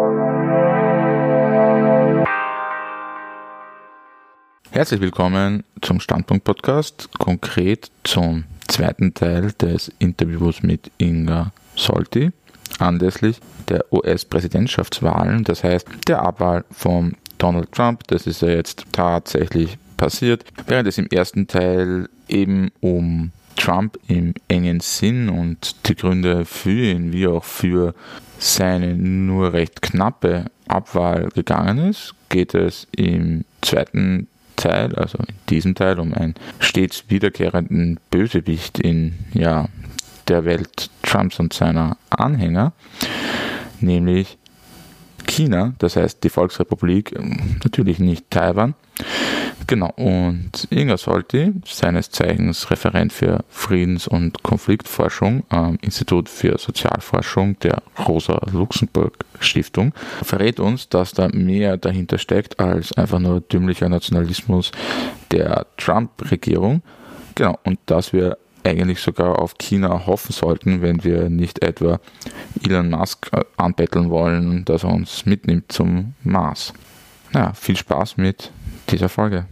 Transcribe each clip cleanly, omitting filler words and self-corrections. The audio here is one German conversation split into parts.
Herzlich willkommen zum Standpunkt-Podcast, konkret zum zweiten Teil des Interviews mit Inga Solti anlässlich der US-Präsidentschaftswahlen, das heißt der Abwahl von Donald Trump. Das ist ja jetzt tatsächlich passiert, während es im ersten Teil eben um Trump im engen Sinn und die Gründe für ihn wie auch für seine nur recht knappe Abwahl gegangen ist, geht es im zweiten Teil, also in diesem Teil, um einen stets wiederkehrenden Bösewicht in der Welt Trumps und seiner Anhänger, nämlich China, das heißt die Volksrepublik, natürlich nicht Taiwan. Genau, und Inga Solti, seines Zeichens Referent für Friedens- und Konfliktforschung am Institut für Sozialforschung der Rosa-Luxemburg-Stiftung, verrät uns, dass da mehr dahinter steckt als einfach nur dümmlicher Nationalismus der Trump-Regierung. Genau, und dass wir eigentlich sogar auf China hoffen sollten, wenn wir nicht etwa Elon Musk anbetteln wollen, dass er uns mitnimmt zum Mars. Ja, viel Spaß mit dieser Folge.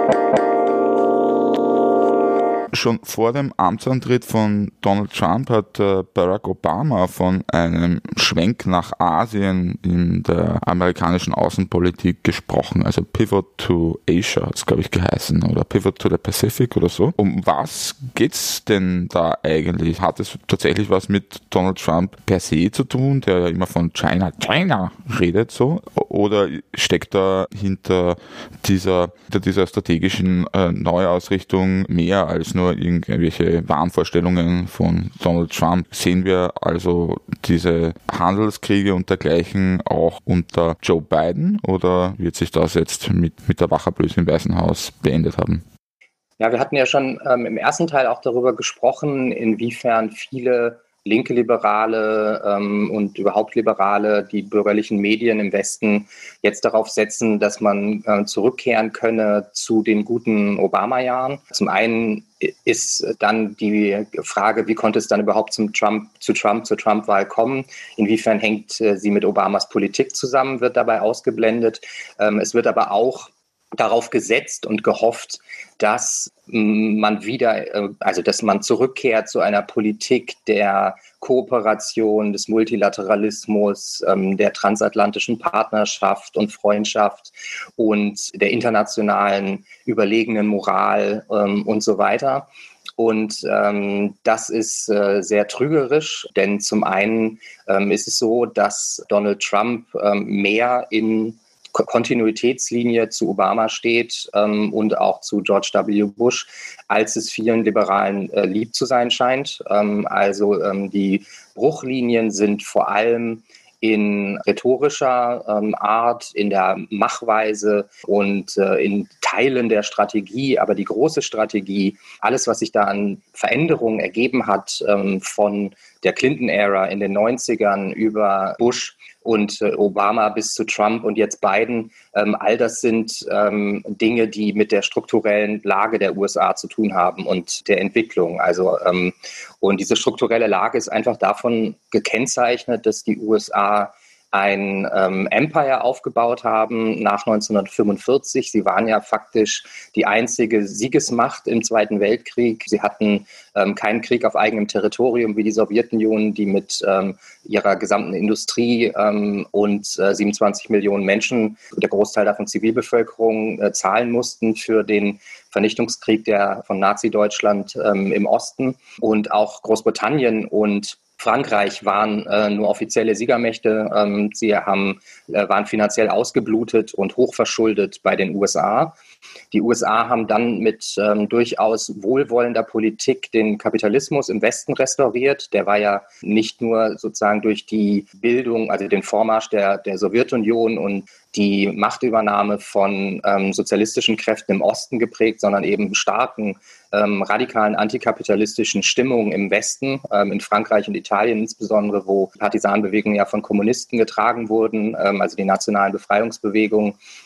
Schon vor dem Amtsantritt von Donald Trump hat Barack Obama von einem Schwenk nach Asien in der amerikanischen Außenpolitik gesprochen. Also Pivot to Asia hat es, glaube ich, geheißen, oder Pivot to the Pacific oder so. Um was geht's denn da eigentlich? Hat es tatsächlich was mit Donald Trump per se zu tun, der ja immer von China redet, so? Oder steckt da hinter dieser strategischen Neuausrichtung mehr als nur irgendwelche Wahnvorstellungen von Donald Trump? Sehen wir also diese Handelskriege und dergleichen auch unter Joe Biden, oder wird sich das jetzt mit der Wachablöse im Weißen Haus beendet haben? Ja, wir hatten ja schon im ersten Teil auch darüber gesprochen, inwiefern viele linke Liberale und überhaupt Liberale, die bürgerlichen Medien im Westen jetzt darauf setzen, dass man zurückkehren könne zu den guten Obama-Jahren. Zum einen ist dann die Frage, wie konnte es dann überhaupt zur Trump-Wahl kommen? Inwiefern hängt sie mit Obamas Politik zusammen, wird dabei ausgeblendet. Es wird aber auch darauf gesetzt und gehofft, dass man dass man zurückkehrt zu einer Politik der Kooperation, des Multilateralismus, der transatlantischen Partnerschaft und Freundschaft und der internationalen überlegenen Moral und so weiter. Und das ist sehr trügerisch, denn zum einen ist es so, dass Donald Trump mehr in Kontinuitätslinie zu Obama steht und auch zu George W. Bush, als es vielen Liberalen lieb zu sein scheint. Die Bruchlinien sind vor allem in rhetorischer Art, in der Machweise und in Teilen der Strategie. Aber die große Strategie, alles, was sich da an Veränderungen ergeben hat, von der Clinton-Ära in den 90ern über Bush und Obama bis zu Trump und jetzt Biden, all das sind Dinge, die mit der strukturellen Lage der USA zu tun haben und der Entwicklung. Und diese strukturelle Lage ist einfach davon gekennzeichnet, dass die USA ein Empire aufgebaut haben nach 1945. Sie waren ja faktisch die einzige Siegesmacht im Zweiten Weltkrieg. Sie hatten keinen Krieg auf eigenem Territorium wie die Sowjetunion, die mit ihrer gesamten Industrie und 27 Millionen Menschen, der Großteil davon Zivilbevölkerung, zahlen mussten für den Vernichtungskrieg von Nazi-Deutschland im Osten. Und auch Großbritannien und Frankreich waren nur offizielle Siegermächte. Sie waren finanziell ausgeblutet und hochverschuldet bei den USA. Die USA haben dann mit durchaus wohlwollender Politik den Kapitalismus im Westen restauriert. Der war ja nicht nur sozusagen durch die Bildung, also den Vormarsch der Sowjetunion und die Machtübernahme von sozialistischen Kräften im Osten geprägt, sondern eben starken, radikalen antikapitalistischen Stimmungen im Westen, in Frankreich und Italien insbesondere, wo Partisanbewegungen ja von Kommunisten getragen wurden, also die nationalen Befreiungsbewegungen.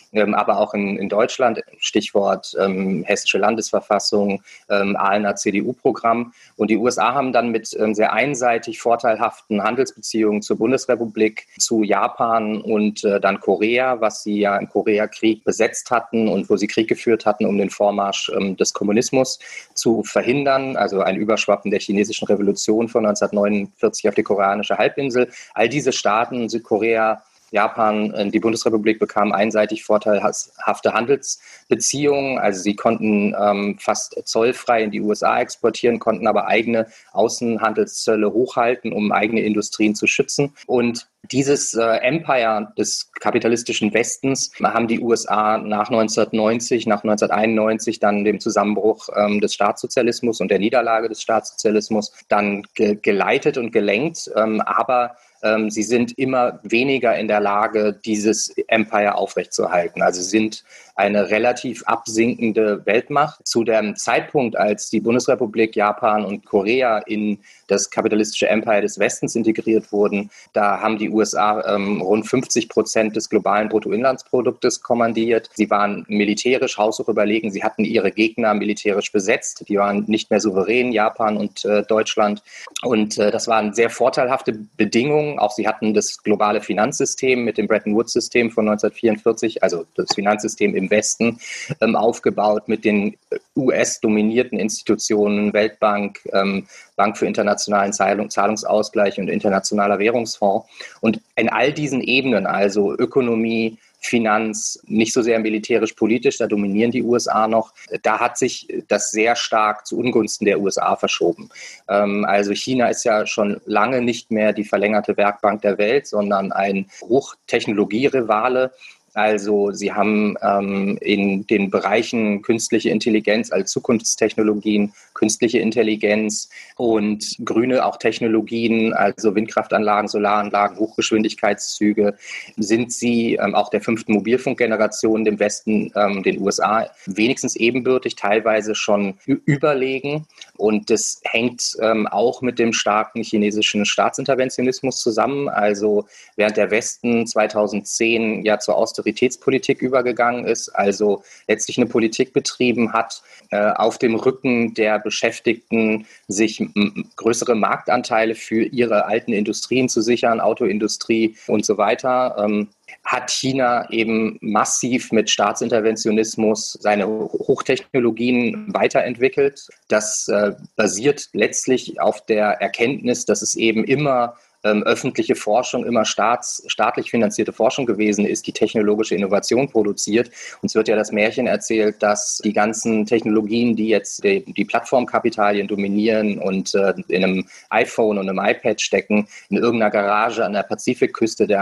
aber auch in Deutschland, Stichwort Hessische Landesverfassung, Ahlener CDU-Programm. Und die USA haben dann mit sehr einseitig vorteilhaften Handelsbeziehungen zur Bundesrepublik, zu Japan und dann Korea, was sie ja im Koreakrieg besetzt hatten und wo sie Krieg geführt hatten, um den Vormarsch des Kommunismus zu verhindern, also ein Überschwappen der chinesischen Revolution von 1949 auf die koreanische Halbinsel. All diese Staaten, Südkorea, Japan, die Bundesrepublik, bekamen einseitig vorteilhafte Handelsbeziehungen. Also sie konnten fast zollfrei in die USA exportieren, konnten aber eigene Außenhandelszölle hochhalten, um eigene Industrien zu schützen. Und dieses Empire des kapitalistischen Westens haben die USA nach 1990, nach 1991, dann dem Zusammenbruch des Staatssozialismus und der Niederlage des Staatssozialismus dann geleitet und gelenkt, aber sie sind immer weniger in der Lage, dieses Empire aufrechtzuerhalten. Also sie sind eine relativ absinkende Weltmacht. Zu dem Zeitpunkt, als die Bundesrepublik, Japan und Korea in das kapitalistische Empire des Westens integriert wurden, da haben die USA rund 50% des globalen Bruttoinlandsproduktes kommandiert. Sie waren militärisch haushoch überlegen. Sie hatten ihre Gegner militärisch besetzt. Die waren nicht mehr souverän, Japan und Deutschland. Und das waren sehr vorteilhafte Bedingungen. Auch sie hatten das globale Finanzsystem mit dem Bretton Woods-System von 1944, also das Finanzsystem im Westen, aufgebaut mit den US-dominierten Institutionen, Weltbank, Bank für internationalen Zahlungsausgleich und Internationaler Währungsfonds. Und in all diesen Ebenen, also Ökonomie, Finanz, nicht so sehr militärisch-politisch, da dominieren die USA noch. Da hat sich das sehr stark zu Ungunsten der USA verschoben. Also China ist ja schon lange nicht mehr die verlängerte Werkbank der Welt, sondern ein Hochtechnologierivale. Also sie haben in den Bereichen künstliche Intelligenz als Zukunftstechnologien, künstliche Intelligenz und grüne auch Technologien, also Windkraftanlagen, Solaranlagen, Hochgeschwindigkeitszüge, sind sie auch der 5. Mobilfunkgeneration dem Westen, den USA, wenigstens ebenbürtig, teilweise schon überlegen. Und das hängt auch mit dem starken chinesischen Staatsinterventionismus zusammen. Also während der Westen 2010 ja zur Austeritätspolitik übergegangen ist, also letztlich eine Politik betrieben hat, auf dem Rücken der Beschäftigten sich größere Marktanteile für ihre alten Industrien zu sichern, Autoindustrie und so weiter, hat China eben massiv mit Staatsinterventionismus seine Hochtechnologien weiterentwickelt. Das basiert letztlich auf der Erkenntnis, dass es eben immer öffentliche Forschung, immer staatlich finanzierte Forschung gewesen ist, die technologische Innovation produziert. Uns wird ja das Märchen erzählt, dass die ganzen Technologien, die jetzt die Plattformkapitalien dominieren und in einem iPhone und einem iPad stecken, in irgendeiner Garage an der Pazifikküste der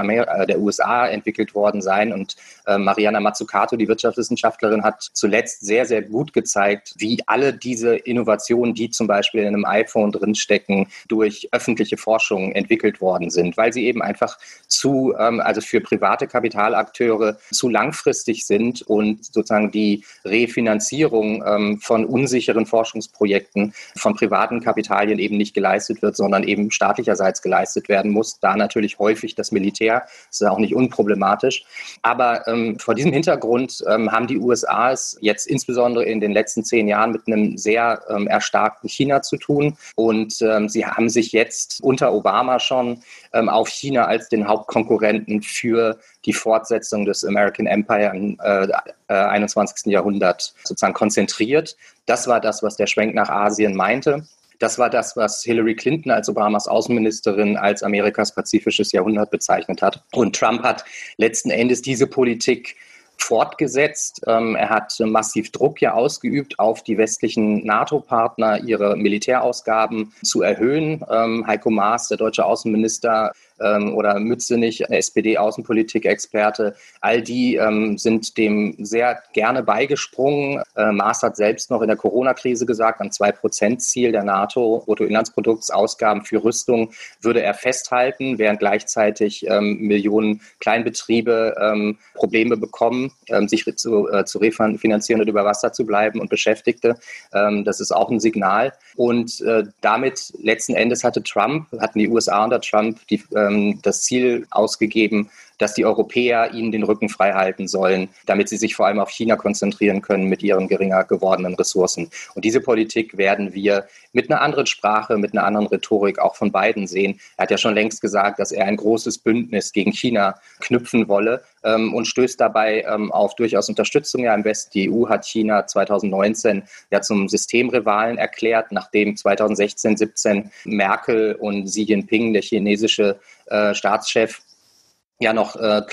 USA entwickelt worden seien. Und Mariana Mazzucato, die Wirtschaftswissenschaftlerin, hat zuletzt sehr, sehr gut gezeigt, wie alle diese Innovationen, die zum Beispiel in einem iPhone drinstecken, durch öffentliche Forschung entwickelt worden sind, weil sie eben einfach also für private Kapitalakteure zu langfristig sind und sozusagen die Refinanzierung von unsicheren Forschungsprojekten von privaten Kapitalien eben nicht geleistet wird, sondern eben staatlicherseits geleistet werden muss. Da natürlich häufig das Militär, das ist auch nicht unproblematisch. Aber vor diesem Hintergrund haben die USA es jetzt insbesondere in den letzten 10 Jahren mit einem sehr erstarkten China zu tun. Und sie haben sich jetzt unter Obama schon auf China als den Hauptkonkurrenten für die Fortsetzung des American Empire im 21. Jahrhundert sozusagen konzentriert. Das war das, was der Schwenk nach Asien meinte. Das war das, was Hillary Clinton als Obamas Außenministerin als Amerikas pazifisches Jahrhundert bezeichnet hat. Und Trump hat letzten Endes diese Politik fortgesetzt. Er hat massiv Druck ja ausgeübt auf die westlichen NATO-Partner, ihre Militärausgaben zu erhöhen. Heiko Maas, der deutsche Außenminister, oder Mützenich, SPD-Außenpolitik-Experte, all die sind dem sehr gerne beigesprungen. Maas hat selbst noch in der Corona-Krise gesagt, am 2%-Ziel der NATO, Bruttoinlandsproduktausgaben für Rüstung, würde er festhalten, während gleichzeitig Millionen Kleinbetriebe Probleme bekommen, sich zu refinanzieren und über Wasser zu bleiben und Beschäftigte. Das ist auch ein Signal. Und damit letzten Endes hatten die USA unter Trump die das Ziel ausgegeben, dass die Europäer ihnen den Rücken frei halten sollen, damit sie sich vor allem auf China konzentrieren können mit ihren geringer gewordenen Ressourcen. Und diese Politik werden wir mit einer anderen Sprache, mit einer anderen Rhetorik auch von Biden sehen. Er hat ja schon längst gesagt, dass er ein großes Bündnis gegen China knüpfen wolle und stößt dabei auf durchaus Unterstützung ja im Westen. Die EU hat China 2019 ja zum Systemrivalen erklärt, nachdem 2016, 17 Merkel und Xi Jinping, der chinesische Staatschef, ja noch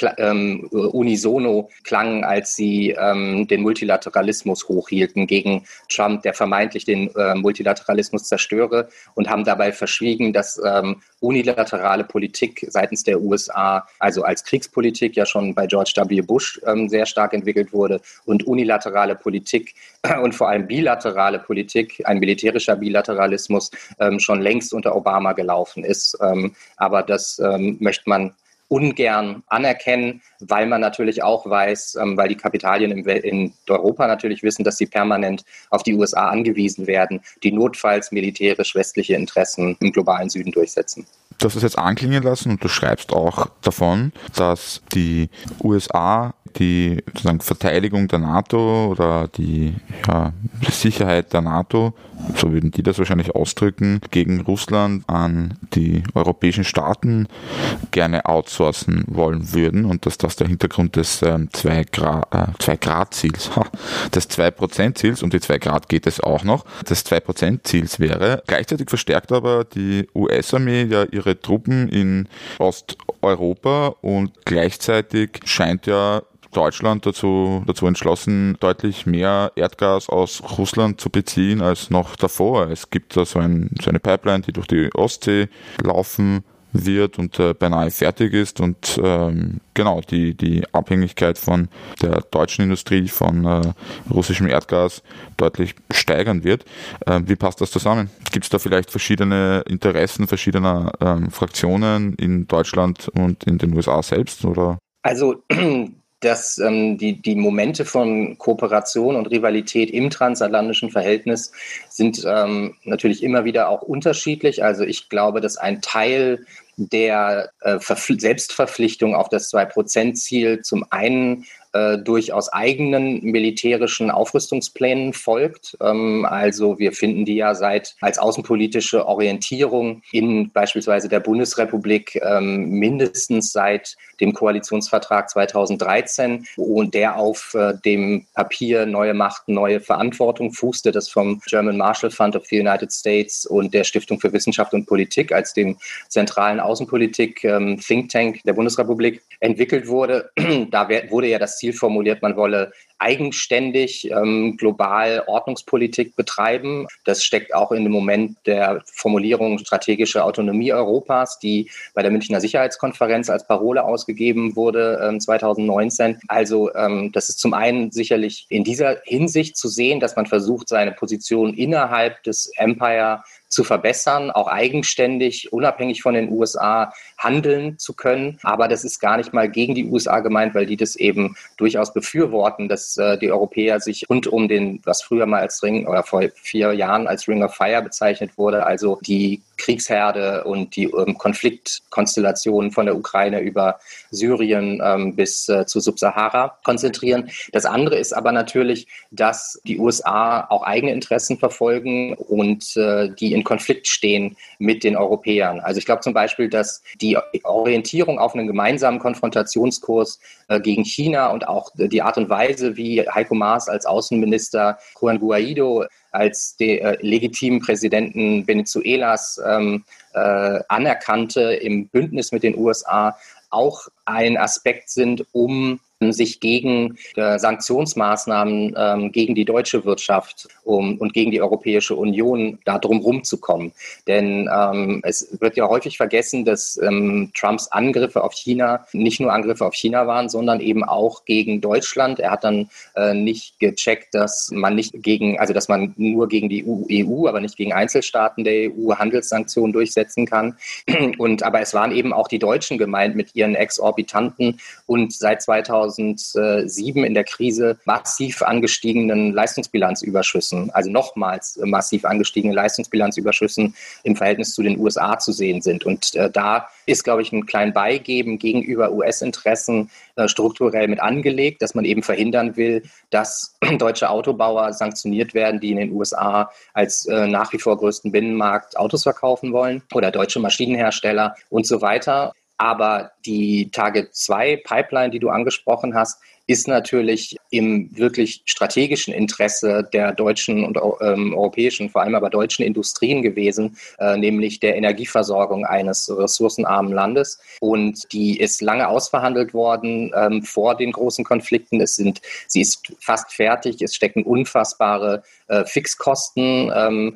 unisono klangen, als sie den Multilateralismus hochhielten gegen Trump, der vermeintlich den Multilateralismus zerstöre, und haben dabei verschwiegen, dass unilaterale Politik seitens der USA, also als Kriegspolitik ja schon bei George W. Bush sehr stark entwickelt wurde, und unilaterale Politik und vor allem bilaterale Politik, ein militärischer Bilateralismus, schon längst unter Obama gelaufen ist. Aber das möchte man ungern anerkennen, weil man natürlich auch weiß, weil die Kapitalien in Europa natürlich wissen, dass sie permanent auf die USA angewiesen werden, die notfalls militärisch westliche Interessen im globalen Süden durchsetzen. Du hast es jetzt anklingen lassen und du schreibst auch davon, dass die USA die sozusagen Verteidigung der NATO oder die Sicherheit der NATO, so würden die das wahrscheinlich ausdrücken, gegen Russland an die europäischen Staaten gerne outsourcen wollen würden und dass das der Hintergrund des 2-Grad-Ziels, des 2%-Ziels, um die 2 Grad geht es auch noch, des 2%-Ziels wäre. Gleichzeitig verstärkt aber die US-Armee ja ihre Truppen in Osteuropa und gleichzeitig scheint ja Deutschland dazu entschlossen, deutlich mehr Erdgas aus Russland zu beziehen als noch davor. Es gibt da so eine Pipeline, die durch die Ostsee laufen wird und beinahe fertig ist und die Abhängigkeit von der deutschen Industrie von russischem Erdgas deutlich steigern wird. Wie passt das zusammen? Gibt es da vielleicht verschiedene Interessen verschiedener Fraktionen in Deutschland und in den USA selbst? Oder? Also dass die Momente von Kooperation und Rivalität im transatlantischen Verhältnis sind natürlich immer wieder auch unterschiedlich. Also ich glaube, dass ein Teil der Selbstverpflichtung auf das 2%-Ziel zum einen durchaus eigenen militärischen Aufrüstungsplänen folgt. Also wir finden die ja als außenpolitische Orientierung in beispielsweise der Bundesrepublik mindestens seit dem Koalitionsvertrag 2013 und der auf dem Papier Neue Macht, neue Verantwortung fußte, das vom German Marshall Fund of the United States und der Stiftung für Wissenschaft und Politik als dem zentralen Außenpolitik Think Tank der Bundesrepublik entwickelt wurde. Da wurde ja das Ziel formuliert, man wolle eigenständig global Ordnungspolitik betreiben. Das steckt auch in dem Moment der Formulierung strategische Autonomie Europas, die bei der Münchner Sicherheitskonferenz als Parole ausgegeben wurde 2019. Also das ist zum einen sicherlich in dieser Hinsicht zu sehen, dass man versucht, seine Position innerhalb des Empire zu verbessern, auch eigenständig, unabhängig von den USA handeln zu können. Aber das ist gar nicht mal gegen die USA gemeint, weil die das eben durchaus befürworten, dass die Europäer sich rund um den, was früher mal als Ring oder vor 4 Jahren als Ring of Fire bezeichnet wurde, also die Kriegsherde und die Konfliktkonstellationen von der Ukraine über Syrien bis zu Subsahara konzentrieren. Das andere ist aber natürlich, dass die USA auch eigene Interessen verfolgen und die in Konflikt stehen mit den Europäern. Also ich glaube zum Beispiel, dass die Orientierung auf einen gemeinsamen Konfrontationskurs gegen China und auch die Art und Weise, wie Heiko Maas als Außenminister, Juan Guaido als den legitimen Präsidenten Venezuelas anerkannte im Bündnis mit den USA, auch ein Aspekt sind, um sich gegen Sanktionsmaßnahmen gegen die deutsche Wirtschaft und gegen die Europäische Union da drum rumzukommen. Denn es wird ja häufig vergessen, dass Trumps Angriffe auf China nicht nur Angriffe auf China waren, sondern eben auch gegen Deutschland. Er hat dann nicht gecheckt, dass man nur gegen die EU, aber nicht gegen Einzelstaaten der EU Handelssanktionen durchsetzen kann. Aber es waren eben auch die Deutschen gemeint mit ihren exorbitanten und seit 2000 2007 in der Krise massiv angestiegenen Leistungsbilanzüberschüssen, also nochmals massiv angestiegene Leistungsbilanzüberschüssen im Verhältnis zu den USA zu sehen sind. Und da ist, glaube ich, ein klein Beigeben gegenüber US-Interessen strukturell mit angelegt, dass man eben verhindern will, dass deutsche Autobauer sanktioniert werden, die in den USA als nach wie vor größten Binnenmarkt Autos verkaufen wollen oder deutsche Maschinenhersteller und so weiter. Aber die Target 2 Pipeline, die du angesprochen hast, ist natürlich im wirklich strategischen Interesse der deutschen und europäischen, vor allem aber deutschen Industrien gewesen, nämlich der Energieversorgung eines ressourcenarmen Landes. Und die ist lange ausverhandelt worden vor den großen Konflikten. Sie ist fast fertig. Es stecken unfassbare Fixkosten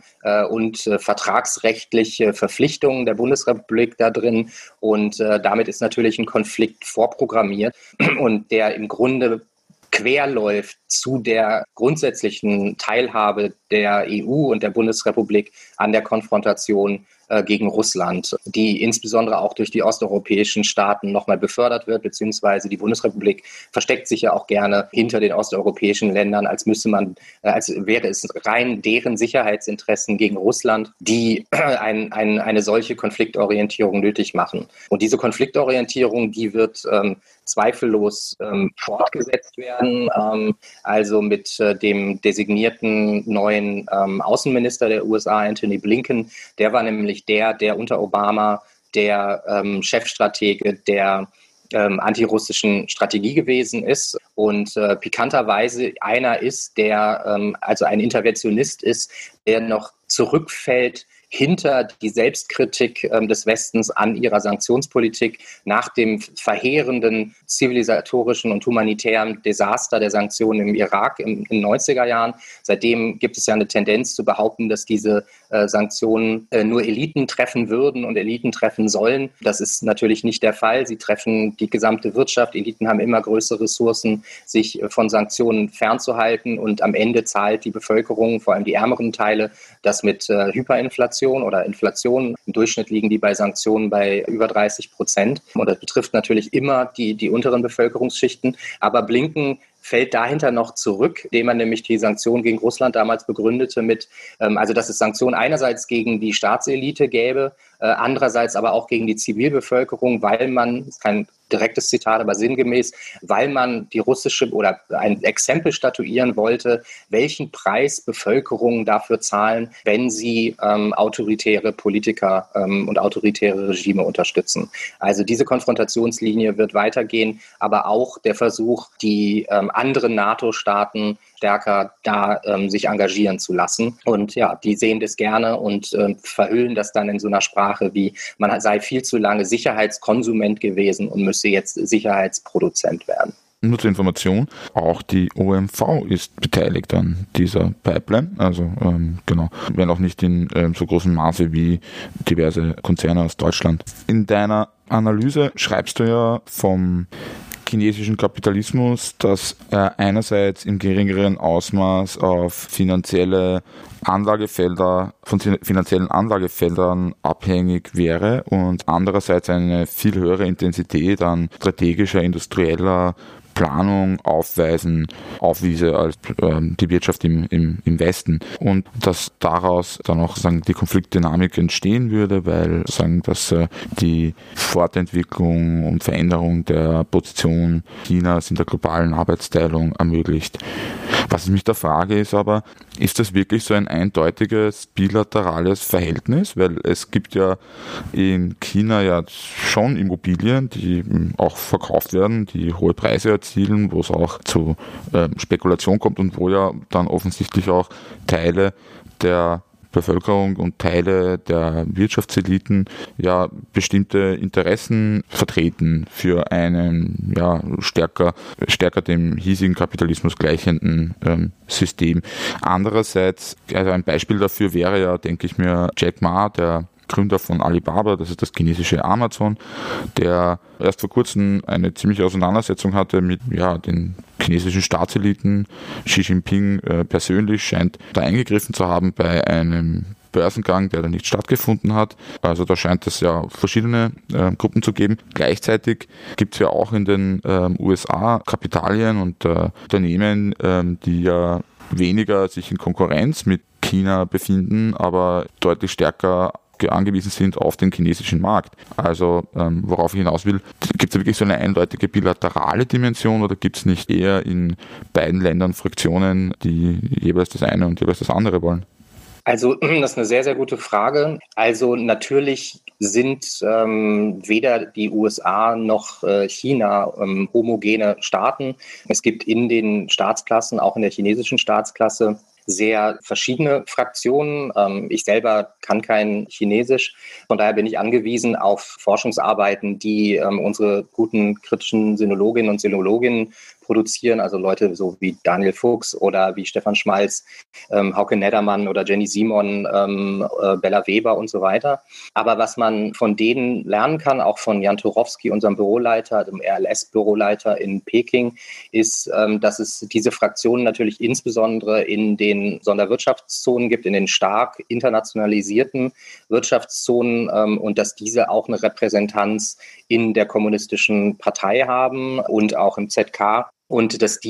und vertragsrechtliche Verpflichtungen der Bundesrepublik da drin. Und damit ist natürlich ein Konflikt vorprogrammiert und der im Grunde querläuft zu der grundsätzlichen Teilhabe der EU und der Bundesrepublik an der Konfrontation gegen Russland, die insbesondere auch durch die osteuropäischen Staaten nochmal befördert wird, beziehungsweise die Bundesrepublik versteckt sich ja auch gerne hinter den osteuropäischen Ländern, als wäre es rein deren Sicherheitsinteressen gegen Russland, die eine solche Konfliktorientierung nötig machen. Und diese Konfliktorientierung, die wird zweifellos fortgesetzt werden, also mit dem designierten neuen Außenminister der USA, Antony Blinken. Der war nämlich der unter Obama der Chefstratege der antirussischen Strategie gewesen ist und pikanterweise einer ist, der also ein Interventionist ist, der noch zurückfällt hinter die Selbstkritik des Westens an ihrer Sanktionspolitik nach dem verheerenden zivilisatorischen und humanitären Desaster der Sanktionen im Irak in den 90er Jahren. Seitdem gibt es ja eine Tendenz zu behaupten, dass diese Sanktionen nur Eliten treffen würden und Eliten treffen sollen. Das ist natürlich nicht der Fall. Sie treffen die gesamte Wirtschaft. Eliten haben immer größere Ressourcen, sich von Sanktionen fernzuhalten. Und am Ende zahlt die Bevölkerung, vor allem die ärmeren Teile, das mit Hyperinflation oder Inflation. Im Durchschnitt liegen die bei Sanktionen bei über 30%. Und das betrifft natürlich immer die unteren Bevölkerungsschichten. Aber Blinken fällt dahinter noch zurück, indem er nämlich die Sanktionen gegen Russland damals begründete mit, also dass es Sanktionen einerseits gegen die Staatselite gäbe, andererseits aber auch gegen die Zivilbevölkerung, weil man, das ist kein direktes Zitat, aber sinngemäß, weil man die russische oder ein Exempel statuieren wollte, welchen Preis Bevölkerungen dafür zahlen, wenn sie autoritäre Politiker und autoritäre Regime unterstützen. Also diese Konfrontationslinie wird weitergehen, aber auch der Versuch, die anderen NATO-Staaten stärker da sich engagieren zu lassen. Und ja, die sehen das gerne und verhüllen das dann in so einer Sprache wie, man sei viel zu lange Sicherheitskonsument gewesen und müsse jetzt Sicherheitsproduzent werden. Nur zur Information, auch die OMV ist beteiligt an dieser Pipeline, also genau, wenn auch nicht in so großem Maße wie diverse Konzerne aus Deutschland. In deiner Analyse schreibst du ja vom chinesischen Kapitalismus, dass er einerseits im geringeren Ausmaß auf von finanziellen Anlagefeldern abhängig wäre und andererseits eine viel höhere Intensität an strategischer, industrieller Planung aufwiese als die Wirtschaft im Westen und dass daraus dann auch die Konfliktdynamik entstehen würde, weil dass die Fortentwicklung und Veränderung der Position Chinas in der globalen Arbeitsteilung ermöglicht. Was ich mich da frage ist aber, ist das wirklich so ein eindeutiges bilaterales Verhältnis? Weil es gibt ja in China ja schon Immobilien, die auch verkauft werden, die hohe Preise erzielen, wo es auch zu Spekulation kommt und wo ja dann offensichtlich auch Teile der Bevölkerung und Teile der Wirtschaftseliten ja bestimmte Interessen vertreten für einen stärker dem hiesigen Kapitalismus gleichenden System. Andererseits, also ein Beispiel dafür wäre ja, denke ich mir, Jack Ma, der Gründer von Alibaba, das ist das chinesische Amazon, der erst vor kurzem eine ziemliche Auseinandersetzung hatte mit den chinesischen Staatseliten. Xi Jinping persönlich scheint da eingegriffen zu haben bei Börsengang, der dann nicht stattgefunden hat. Also da scheint es ja verschiedene Gruppen zu geben. Gleichzeitig gibt es ja auch in den USA Kapitalien und Unternehmen, die ja weniger sich in Konkurrenz mit China befinden, aber deutlich stärker angewiesen sind auf den chinesischen Markt. Also worauf ich hinaus will, gibt es wirklich so eine eindeutige bilaterale Dimension oder gibt es nicht eher in beiden Ländern Fraktionen, die jeweils das eine und jeweils das andere wollen? Also das ist eine sehr, sehr gute Frage. Also natürlich sind weder die USA noch China homogene Staaten. Es gibt in den Staatsklassen, auch in der chinesischen Staatsklasse, sehr verschiedene Fraktionen. Ich selber kann kein Chinesisch. Von daher bin ich angewiesen auf Forschungsarbeiten, die unsere guten kritischen Sinologinnen und Sinologinnen produzieren, also Leute so wie Daniel Fuchs oder wie Stefan Schmalz, Hauke Neddermann oder Jenny Simon, Bella Weber und so weiter. Aber was man von denen lernen kann, auch von Jan Turowski, unserem Büroleiter, dem RLS-Büroleiter in Peking, ist, dass es diese Fraktionen natürlich insbesondere in den Sonderwirtschaftszonen gibt, in den stark internationalisierten Wirtschaftszonen und dass diese auch eine Repräsentanz in der kommunistischen Partei haben und auch im ZK. Und dass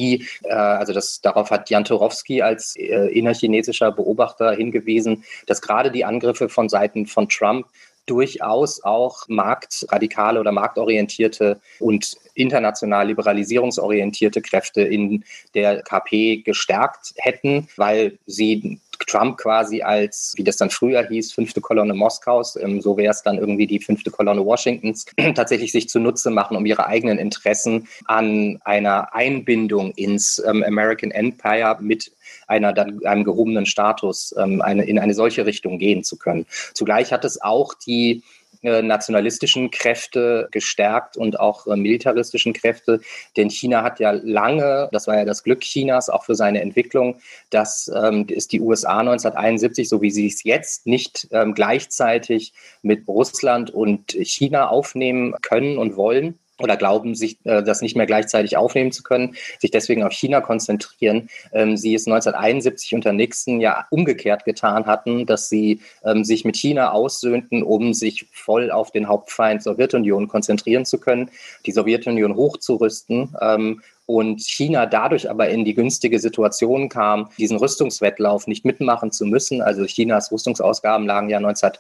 darauf hat Jan Turowski als innerchinesischer Beobachter hingewiesen, dass gerade die Angriffe von Seiten von Trump durchaus auch marktradikale oder marktorientierte und international liberalisierungsorientierte Kräfte in der KP gestärkt hätten, weil sie Trump quasi als, wie das dann früher hieß, 5. Kolonne Moskaus, so wäre es dann irgendwie die 5. Kolonne Washingtons, tatsächlich sich zunutze machen, um ihre eigenen Interessen an einer Einbindung ins American Empire mit einem gehobenen Status in eine solche Richtung gehen zu können. Zugleich hat es auch die nationalistischen Kräfte gestärkt und auch militaristischen Kräfte. Denn China hat ja lange, das war ja das Glück Chinas auch für seine Entwicklung, dass es die USA 1971, so wie sie es jetzt nicht gleichzeitig mit Russland und China aufnehmen können und wollen, oder glauben, sich das nicht mehr gleichzeitig aufnehmen zu können, sich deswegen auf China konzentrieren, sie es 1971 unter Nixon ja umgekehrt getan hatten, dass sie sich mit China aussöhnten, um sich voll auf den Hauptfeind Sowjetunion konzentrieren zu können, die Sowjetunion hochzurüsten, und China dadurch aber in die günstige Situation kam, diesen Rüstungswettlauf nicht mitmachen zu müssen. Also Chinas Rüstungsausgaben lagen ja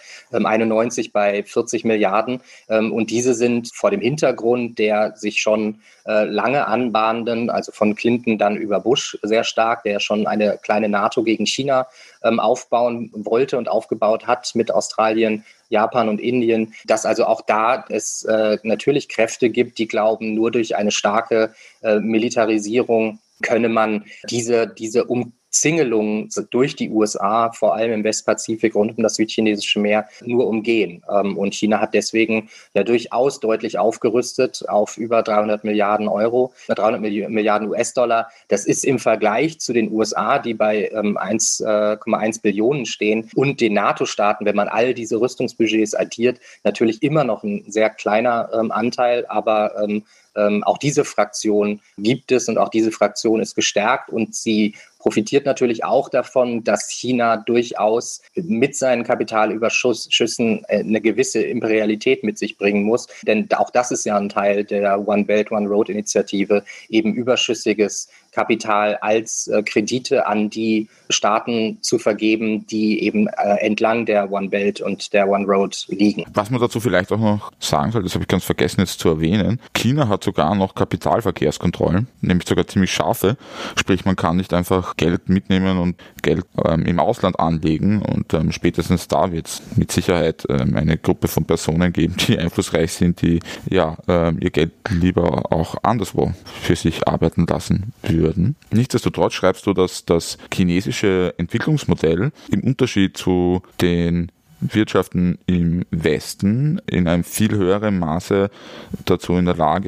1991 bei 40 Milliarden. Und diese sind vor dem Hintergrund der sich schon lange anbahnenden, also von Clinton dann über Bush sehr stark, der schon eine kleine NATO gegen China aufbauen wollte und aufgebaut hat mit Australien, Japan und Indien, dass also auch da es natürlich Kräfte gibt, die glauben, nur durch eine starke Militarisierung könne man diese Umzingelung durch die USA, vor allem im Westpazifik rund um das südchinesische Meer, nur umgehen. Und China hat deswegen ja durchaus deutlich aufgerüstet auf über 300 Milliarden US-Dollar. Das ist im Vergleich zu den USA, die bei 1,1 Billionen stehen, und den NATO-Staaten, wenn man all diese Rüstungsbudgets addiert, natürlich immer noch ein sehr kleiner Anteil, aber auch diese Fraktion gibt es und auch diese Fraktion ist gestärkt und sie profitiert natürlich auch davon, dass China durchaus mit seinen Kapitalüberschüssen eine gewisse Imperialität mit sich bringen muss. Denn auch das ist ja ein Teil der One Belt, One Road Initiative, eben überschüssiges Kapital als Kredite an die Staaten zu vergeben, die eben entlang der One Belt und der One Road liegen. Was man dazu vielleicht auch noch sagen soll, das habe ich ganz vergessen jetzt zu erwähnen, China hat sogar noch Kapitalverkehrskontrollen, nämlich sogar ziemlich scharfe, sprich man kann nicht einfach Geld mitnehmen und Geld im Ausland anlegen und spätestens da wird es mit Sicherheit eine Gruppe von Personen geben, die einflussreich sind, die ihr Geld lieber auch anderswo für sich arbeiten lassen würden. Nichtsdestotrotz schreibst du, dass das chinesische Entwicklungsmodell im Unterschied zu den Wirtschaften im Westen in einem viel höheren Maße dazu in der Lage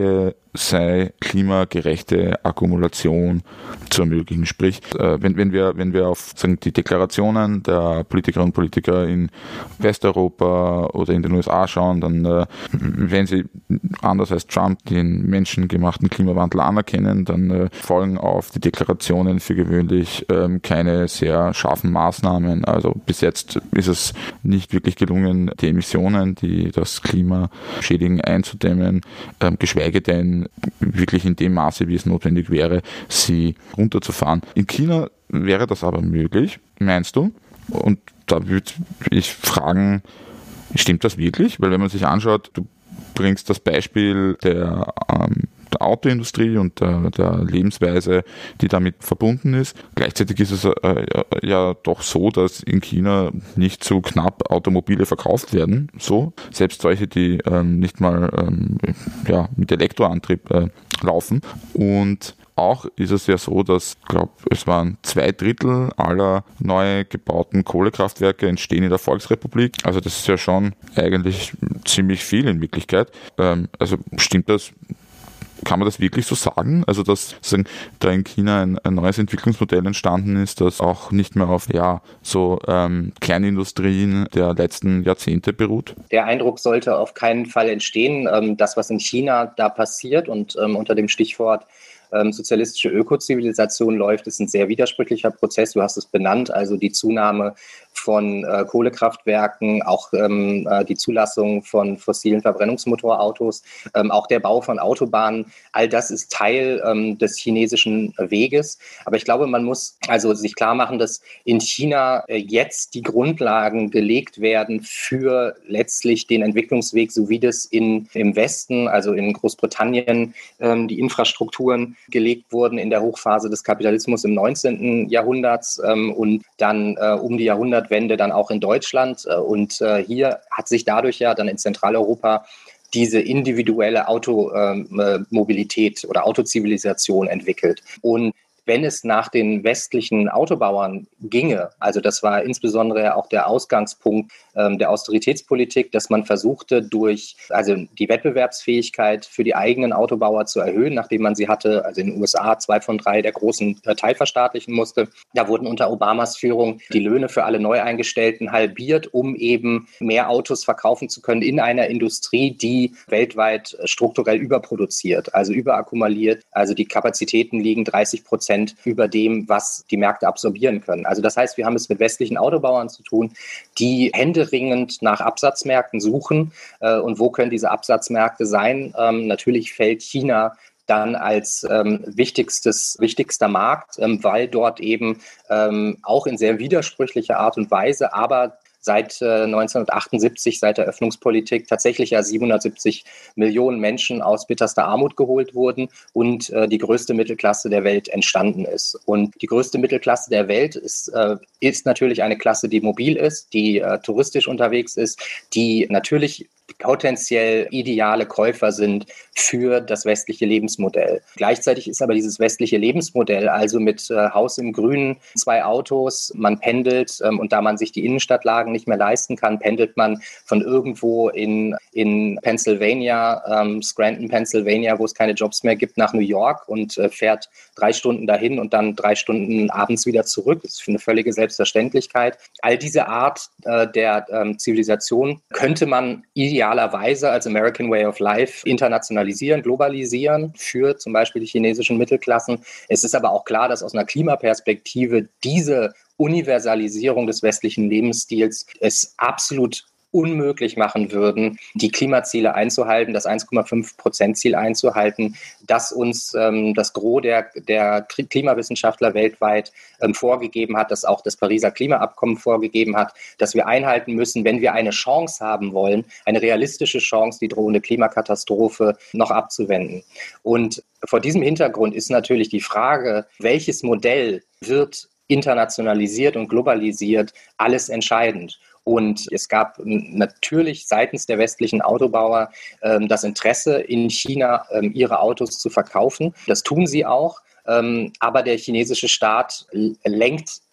sei, klimagerechte Akkumulation zu ermöglichen. Sprich, wenn wir auf die Deklarationen der Politikerinnen und Politiker in Westeuropa oder in den USA schauen, dann, wenn sie anders als Trump den menschengemachten Klimawandel anerkennen, dann folgen auf die Deklarationen für gewöhnlich keine sehr scharfen Maßnahmen. Also bis jetzt ist es nicht wirklich gelungen, die Emissionen, die das Klima schädigen, einzudämmen, geschweige denn wirklich in dem Maße, wie es notwendig wäre, sie runterzufahren. In China wäre das aber möglich, meinst du? Und da würde ich fragen, stimmt das wirklich? Weil wenn man sich anschaut, du bringst das Beispiel der Autoindustrie und der Lebensweise, die damit verbunden ist. Gleichzeitig ist es ja doch so, dass in China nicht so knapp Automobile verkauft werden. So, selbst solche, die nicht mal mit Elektroantrieb laufen. Und auch ist es ja so, dass, ich glaube, es waren 2/3 aller neu gebauten Kohlekraftwerke entstehen in der Volksrepublik. Also das ist ja schon eigentlich ziemlich viel in Wirklichkeit. Also stimmt das? Kann man das wirklich so sagen? Also, dass da in China ein neues Entwicklungsmodell entstanden ist, das auch nicht mehr auf Kernindustrien der letzten Jahrzehnte beruht? Der Eindruck sollte auf keinen Fall entstehen. Das, was in China da passiert und unter dem Stichwort sozialistische Ökozivilisation läuft, ist ein sehr widersprüchlicher Prozess. Du hast es benannt, also die Zunahme von Kohlekraftwerken, auch die Zulassung von fossilen Verbrennungsmotorautos, auch der Bau von Autobahnen. All das ist Teil des chinesischen Weges. Aber ich glaube, man muss also sich klar machen, dass in China jetzt die Grundlagen gelegt werden für letztlich den Entwicklungsweg, so wie das im Westen, also in Großbritannien, die Infrastrukturen gelegt wurden in der Hochphase des Kapitalismus im 19. Jahrhundert und dann um die Jahrhundertwende dann auch in Deutschland. Und hier hat sich dadurch ja dann in Zentraleuropa diese individuelle Automobilität oder Autozivilisation entwickelt. Und wenn es nach den westlichen Autobauern ginge, also das war insbesondere auch der Ausgangspunkt der Austeritätspolitik, dass man versuchte, also die Wettbewerbsfähigkeit für die eigenen Autobauer zu erhöhen, nachdem man sie hatte, also in den USA 2 von 3 der großen teilverstaatlichen musste. Da wurden unter Obamas Führung die Löhne für alle Neueingestellten halbiert, um eben mehr Autos verkaufen zu können in einer Industrie, die weltweit strukturell überproduziert, also überakkumuliert. Also die Kapazitäten liegen 30% über dem, was die Märkte absorbieren können. Also das heißt, wir haben es mit westlichen Autobauern zu tun, die händeringend nach Absatzmärkten suchen. Und wo können diese Absatzmärkte sein? Natürlich fällt China dann als wichtigster Markt, weil dort eben auch in sehr widersprüchlicher Art und Weise, aber seit 1978, seit der Öffnungspolitik, tatsächlich ja 770 Millionen Menschen aus bitterster Armut geholt wurden und die größte Mittelklasse der Welt entstanden ist. Und die größte Mittelklasse der Welt ist natürlich eine Klasse, die mobil ist, die touristisch unterwegs ist, die natürlich potenziell ideale Käufer sind für das westliche Lebensmodell. Gleichzeitig ist aber dieses westliche Lebensmodell, also mit Haus im Grünen, 2 Autos, man pendelt und da man sich die Innenstadtlagen nicht mehr leisten kann, pendelt man von irgendwo in Pennsylvania, Scranton, Pennsylvania, wo es keine Jobs mehr gibt, nach New York und fährt 3 Stunden dahin und dann 3 Stunden abends wieder zurück. Das ist eine völlige Selbstverständlichkeit. All diese Art der Zivilisation könnte man idealerweise als American Way of Life internationalisieren, globalisieren für zum Beispiel die chinesischen Mittelklassen. Es ist aber auch klar, dass aus einer Klimaperspektive diese Universalisierung des westlichen Lebensstils es absolut unmöglich machen würden, die Klimaziele einzuhalten, das 1,5%-Ziel einzuhalten, das uns das Gros der Klimawissenschaftler weltweit vorgegeben hat, das auch das Pariser Klimaabkommen vorgegeben hat, dass wir einhalten müssen, wenn wir eine Chance haben wollen, eine realistische Chance, die drohende Klimakatastrophe noch abzuwenden. Und vor diesem Hintergrund ist natürlich die Frage, welches Modell wird internationalisiert und globalisiert, alles entscheidend. Und es gab natürlich seitens der westlichen Autobauer das Interesse, in China ihre Autos zu verkaufen. Das tun sie auch. Aber der chinesische Staat lenkt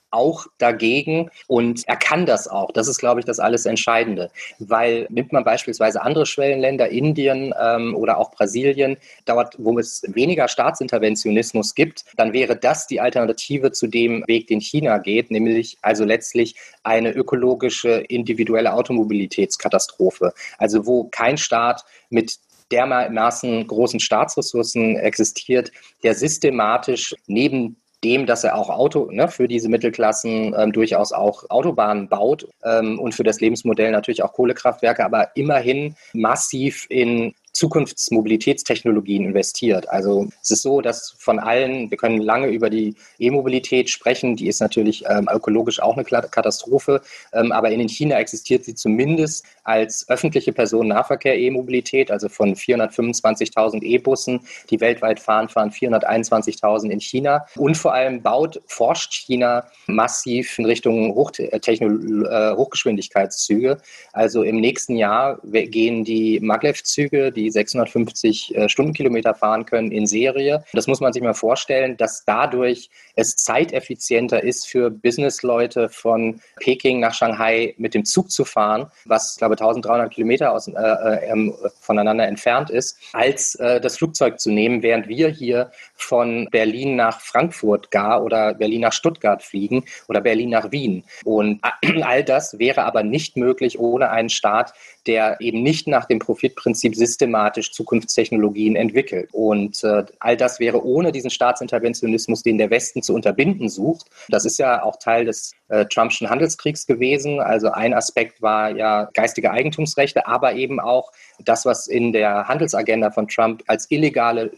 auch dagegen und er kann das auch. Das ist, glaube ich, das alles Entscheidende, weil nimmt man beispielsweise andere Schwellenländer, Indien oder auch Brasilien, dort, wo es weniger Staatsinterventionismus gibt, dann wäre das die Alternative zu dem Weg, den China geht, nämlich also letztlich eine ökologische, individuelle Automobilitätskatastrophe. Also wo kein Staat mit dermaßen großen Staatsressourcen existiert, der systematisch neben dem, dass er auch für diese Mittelklassen durchaus auch Autobahnen baut und für das Lebensmodell natürlich auch Kohlekraftwerke, aber immerhin massiv in Zukunftsmobilitätstechnologien investiert. Also es ist so, dass von allen, wir können lange über die E-Mobilität sprechen, die ist natürlich ökologisch auch eine Katastrophe, aber in China existiert sie zumindest als öffentliche Personennahverkehr E-Mobilität, also von 425.000 E-Bussen, die weltweit fahren 421.000 in China. Und vor allem forscht China massiv in Richtung Hochgeschwindigkeitszüge. Also im nächsten Jahr gehen die Maglev-Züge, die 650 Stundenkilometer fahren können in Serie. Das muss man sich mal vorstellen, dass dadurch es zeiteffizienter ist für Businessleute von Peking nach Shanghai mit dem Zug zu fahren, was, ich glaube, 1300 Kilometer voneinander entfernt ist, als das Flugzeug zu nehmen, während wir hier von Berlin nach Frankfurt oder Berlin nach Stuttgart fliegen oder Berlin nach Wien. Und all das wäre aber nicht möglich ohne einen Staat, der eben nicht nach dem Profitprinzip systematisch Zukunftstechnologien entwickelt. Und all das wäre ohne diesen Staatsinterventionismus, den der Westen zu unterbinden sucht. Das ist ja auch Teil des Trumpschen Handelskriegs gewesen. Also ein Aspekt war ja geistige Eigentumsrechte, aber eben auch das, was in der Handelsagenda von Trump als illegale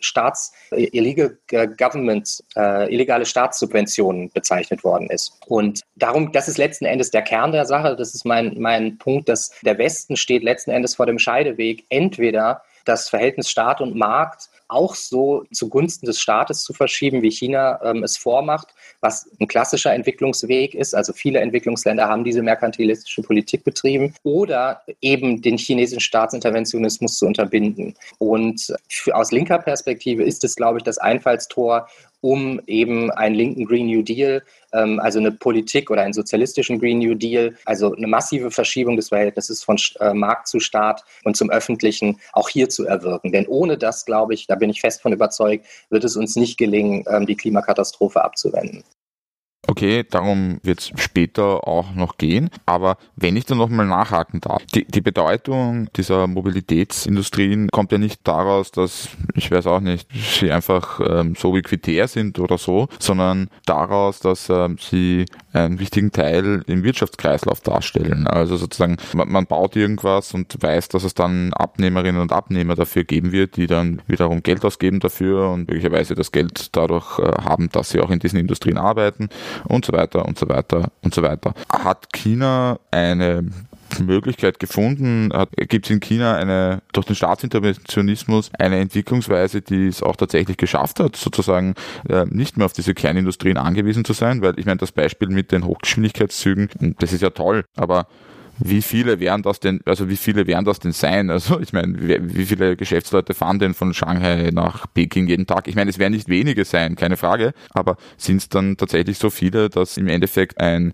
Staatssubventionen bezeichnet worden ist. Und darum, das ist letzten Endes der Kern der Sache. Das ist mein Punkt, dass der Westen steht letzten Endes vor dem Scheideweg, entweder das Verhältnis Staat und Markt auch so zugunsten des Staates zu verschieben, wie China es vormacht, was ein klassischer Entwicklungsweg ist. Also viele Entwicklungsländer haben diese merkantilistische Politik betrieben oder eben den chinesischen Staatsinterventionismus zu unterbinden. Und aus linker Perspektive ist es, glaube ich, das Einfallstor, um eben einen linken Green New Deal, also eine Politik oder einen sozialistischen Green New Deal, also eine massive Verschiebung des Verhältnisses von Markt zu Staat und zum Öffentlichen auch hier zu erwirken. Denn ohne das, glaube ich, da bin ich fest von überzeugt, wird es uns nicht gelingen, die Klimakatastrophe abzuwenden. Okay, darum wird es später auch noch gehen. Aber wenn ich da nochmal nachhaken darf, die Bedeutung dieser Mobilitätsindustrien kommt ja nicht daraus, dass, ich weiß auch nicht, sie einfach so ubiquitär sind oder so, sondern daraus, dass sie einen wichtigen Teil im Wirtschaftskreislauf darstellen. Also sozusagen, man baut irgendwas und weiß, dass es dann Abnehmerinnen und Abnehmer dafür geben wird, die dann wiederum Geld ausgeben dafür und möglicherweise das Geld dadurch haben, dass sie auch in diesen Industrien arbeiten. Und so weiter und so weiter und so weiter. Hat China eine Möglichkeit gefunden? Gibt es in China durch den Staatsinterventionismus eine Entwicklungsweise, die es auch tatsächlich geschafft hat, sozusagen nicht mehr auf diese Kernindustrien angewiesen zu sein? Weil ich meine, das Beispiel mit den Hochgeschwindigkeitszügen, das ist ja toll, aber wie viele werden das denn sein? Also ich meine, wie viele Geschäftsleute fahren denn von Shanghai nach Peking jeden Tag? Ich meine, es werden nicht wenige sein, keine Frage, aber sind es dann tatsächlich so viele, dass im Endeffekt eine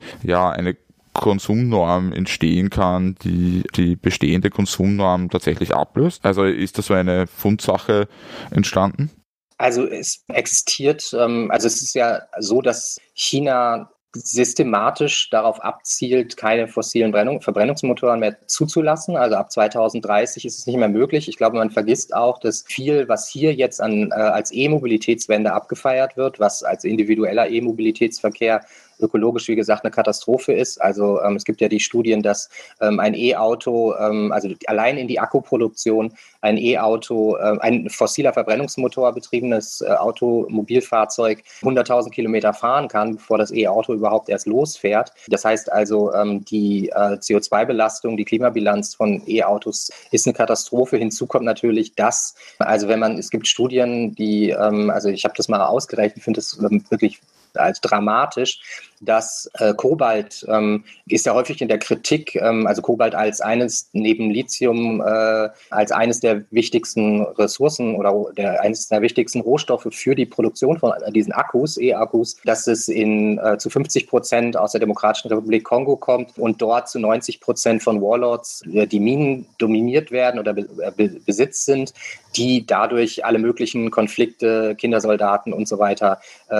Konsumnorm entstehen kann, die bestehende Konsumnorm tatsächlich ablöst? Also ist da so eine Fundsache entstanden? Also es existiert, also es ist ja so, dass China systematisch darauf abzielt, keine fossilen Verbrennungsmotoren mehr zuzulassen. Also ab 2030 ist es nicht mehr möglich. Ich glaube, man vergisst auch, dass viel, was hier jetzt als E-Mobilitätswende abgefeiert wird, was als individueller E-Mobilitätsverkehr ökologisch, wie gesagt, eine Katastrophe ist. Also es gibt ja die Studien, dass ein E-Auto, also allein in die Akkuproduktion, ein E-Auto, ein fossiler Verbrennungsmotor betriebenes Automobilfahrzeug 100.000 Kilometer fahren kann, bevor das E-Auto überhaupt erst losfährt. Das heißt also, die CO2-Belastung, die Klimabilanz von E-Autos ist eine Katastrophe. Hinzu kommt natürlich das, also es gibt Studien, also ich habe das mal ausgerechnet, finde das wirklich als dramatisch, dass Kobalt ist ja häufig in der Kritik, also Kobalt als eines neben Lithium als eines der wichtigsten Ressourcen oder eines der wichtigsten Rohstoffe für die Produktion von diesen Akkus, E-Akkus, dass es zu 50% aus der Demokratischen Republik Kongo kommt und dort zu 90% von Warlords die Minen dominiert werden oder Besitz sind, die dadurch alle möglichen Konflikte, Kindersoldaten und so weiter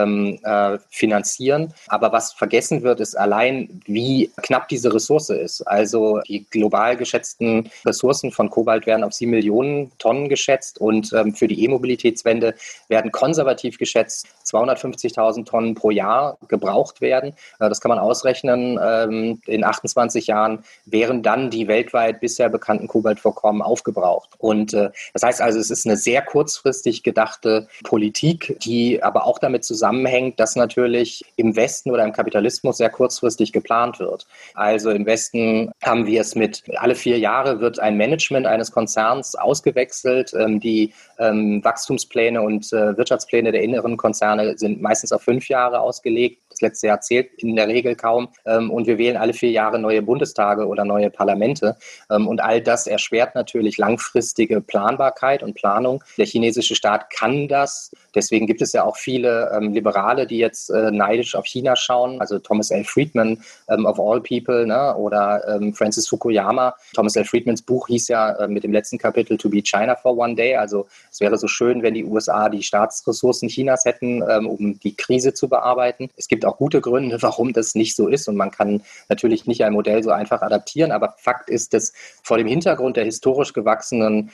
finanzieren. Aber was vergessen wird, ist allein, wie knapp diese Ressource ist. Also die global geschätzten Ressourcen von Kobalt werden auf 7 Millionen Tonnen geschätzt und für die E-Mobilitätswende werden konservativ geschätzt 250.000 Tonnen pro Jahr gebraucht werden. Das kann man ausrechnen. In 28 Jahren wären dann die weltweit bisher bekannten Kobaltvorkommen aufgebraucht. Und das heißt also, es ist eine sehr kurzfristig gedachte Politik, die aber auch damit zusammenhängt, dass natürlich im Westen oder im Kapitalismus sehr kurzfristig geplant wird. Also im Westen haben wir es mit alle 4 Jahre wird ein Management eines Konzerns ausgewechselt. Die Wachstumspläne und Wirtschaftspläne der inneren Konzerne sind meistens auf 5 Jahre ausgelegt. Das letzte Jahr zählt in der Regel kaum. Und wir wählen alle 4 Jahre neue Bundestage oder neue Parlamente. Und all das erschwert natürlich langfristige Planbarkeit und Planung. Der chinesische Staat kann das. Deswegen gibt es ja auch viele Liberale, die jetzt neidisch auf China schauen. Also Thomas L. Friedman of all people, ne? Oder Francis Fukuyama. Thomas L. Friedmans Buch hieß ja mit dem letzten Kapitel To be China for one day. Also es wäre so schön, wenn die USA die Staatsressourcen Chinas hätten, um die Krise zu bearbeiten. Es gibt auch gute Gründe, warum das nicht so ist. Und man kann natürlich nicht ein Modell so einfach adaptieren. Aber Fakt ist, dass vor dem Hintergrund des historisch gewachsenen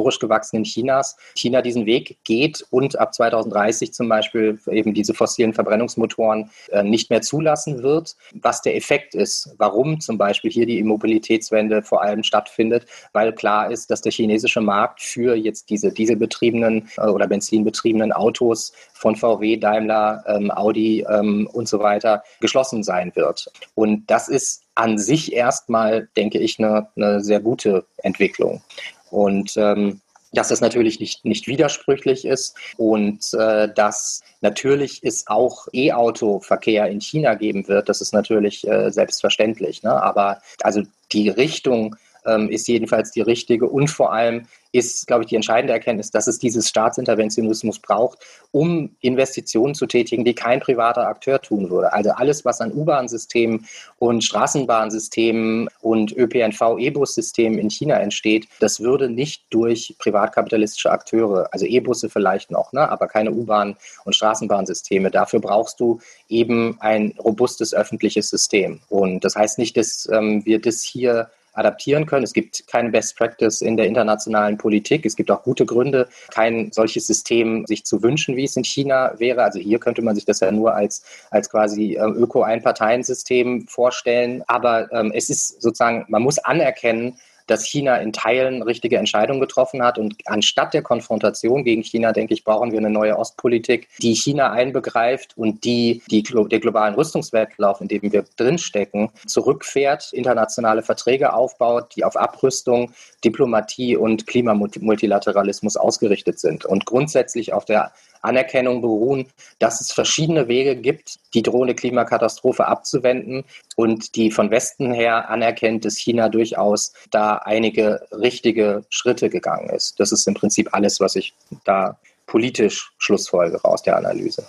Chinas, China diesen Weg geht und ab 2030 zum Beispiel eben diese fossilen Verbrennungsmotoren nicht mehr zulassen wird. Was der Effekt ist, warum zum Beispiel hier die Mobilitätswende vor allem stattfindet, weil klar ist, dass der chinesische Markt für jetzt diese dieselbetriebenen oder benzinbetriebenen Autos von VW, Daimler, Audi und so weiter geschlossen sein wird. Und das ist an sich erstmal, denke ich, eine sehr gute Entwicklung. Und dass das natürlich nicht widersprüchlich ist und dass natürlich es auch E-Auto-Verkehr in China geben wird, das ist natürlich selbstverständlich. Ne? Aber also die Richtung ist jedenfalls die richtige und vor allem ist, glaube ich, die entscheidende Erkenntnis, dass es dieses Staatsinterventionismus braucht, um Investitionen zu tätigen, die kein privater Akteur tun würde. Also alles, was an U-Bahn-Systemen und Straßenbahnsystemen und ÖPNV, E-Bus-Systemen in China entsteht, das würde nicht durch privatkapitalistische Akteure, also E-Busse vielleicht noch, ne, aber keine U-Bahn- und Straßenbahnsysteme. Dafür brauchst du eben ein robustes öffentliches System. Und das heißt nicht, dass wir das hier adaptieren können. Es gibt kein Best Practice in der internationalen Politik. Es gibt auch gute Gründe, kein solches System sich zu wünschen, wie es in China wäre. Also hier könnte man sich das ja nur als quasi Öko-Einparteiensystem vorstellen. Aber es ist sozusagen, man muss anerkennen, dass China in Teilen richtige Entscheidungen getroffen hat. Und anstatt der Konfrontation gegen China, denke ich, brauchen wir eine neue Ostpolitik, die China einbegreift und die der globalen Rüstungswettlauf, in dem wir drinstecken, zurückfährt, internationale Verträge aufbaut, die auf Abrüstung, Diplomatie und Klimamultilateralismus ausgerichtet sind und grundsätzlich auf der Anerkennung beruhen, dass es verschiedene Wege gibt, die drohende Klimakatastrophe abzuwenden und die von Westen her anerkennt, dass China durchaus da einige richtige Schritte gegangen ist. Das ist im Prinzip alles, was ich da politisch schlussfolgere aus der Analyse.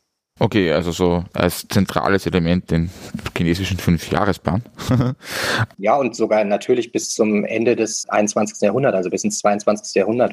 Okay, also so als zentrales Element den chinesischen 5-Jahresplan. Ja, und sogar natürlich bis zum Ende des 21. Jahrhunderts, also bis ins 22. Jahrhundert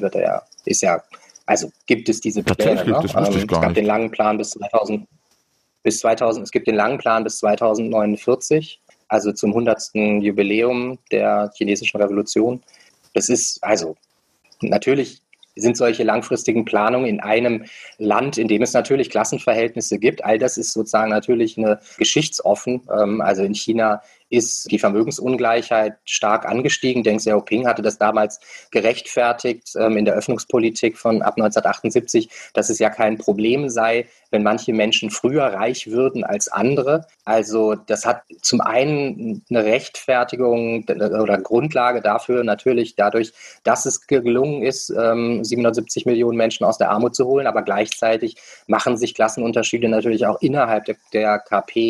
also gibt es diese Pläne. Ne? Das wusste ich gar es gab nicht. den langen Plan bis 2000, es gibt den langen Plan bis 2049, also zum 100. Jubiläum der chinesischen Revolution. Das ist, also natürlich sind solche langfristigen Planungen in einem Land, in dem es natürlich Klassenverhältnisse gibt. All das ist sozusagen natürlich eine geschichtsoffen. Also in China ist die Vermögensungleichheit stark angestiegen. Deng Xiaoping hatte das damals gerechtfertigt in der Öffnungspolitik von ab 1978, dass es ja kein Problem sei, wenn manche Menschen früher reich würden als andere. Also das hat zum einen eine Rechtfertigung oder Grundlage dafür natürlich dadurch, dass es gelungen ist, 770 Millionen Menschen aus der Armut zu holen, aber gleichzeitig machen sich Klassenunterschiede natürlich auch innerhalb der KP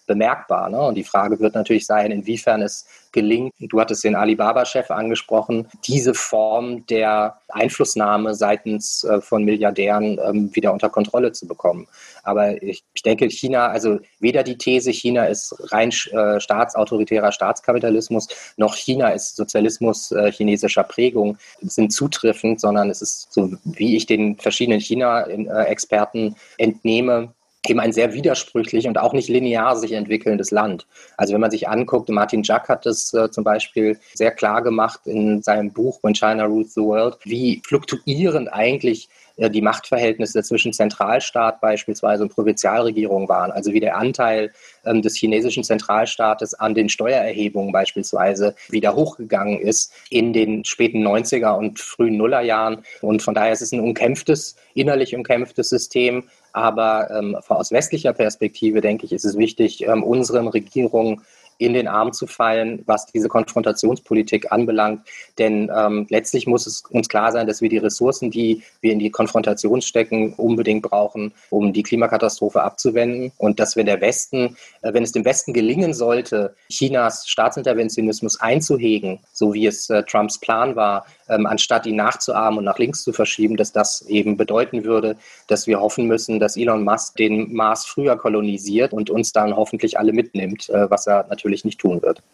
bemerkbar. Ne? Und die Frage wird natürlich sein, inwiefern es gelingt, du hattest den Alibaba-Chef angesprochen, diese Form der Einflussnahme seitens von Milliardären wieder unter Kontrolle zu bekommen. Aber ich denke, China, also weder die These, China ist rein autoritärer Staatskapitalismus, noch China ist Sozialismus chinesischer Prägung, sind zutreffend, sondern es ist, so wie ich den verschiedenen China-Experten entnehme, eben ein sehr widersprüchlich und auch nicht linear sich entwickelndes Land. Also wenn man sich anguckt, Martin Jack hat das zum Beispiel sehr klar gemacht in seinem Buch When China Rules the World, wie fluktuierend eigentlich die Machtverhältnisse zwischen Zentralstaat beispielsweise und Provinzialregierung waren. Also wie der Anteil des chinesischen Zentralstaates an den Steuererhebungen beispielsweise wieder hochgegangen ist in den späten 90er und frühen Nullerjahren. Und von daher ist es ein innerlich umkämpftes System. Aber aus westlicher Perspektive, denke ich, ist es wichtig, unseren Regierungen in den Arm zu fallen, was diese Konfrontationspolitik anbelangt. Denn letztlich muss es uns klar sein, dass wir die Ressourcen, die wir in die Konfrontation stecken, unbedingt brauchen, um die Klimakatastrophe abzuwenden. Und dass wenn wenn es dem Westen gelingen sollte, Chinas Staatsinterventionismus einzuhegen, so wie es Trumps Plan war, anstatt ihn nachzuahmen und nach links zu verschieben, dass das eben bedeuten würde, dass wir hoffen müssen, dass Elon Musk den Mars früher kolonisiert und uns dann hoffentlich alle mitnimmt, was er natürlich nicht tun wird.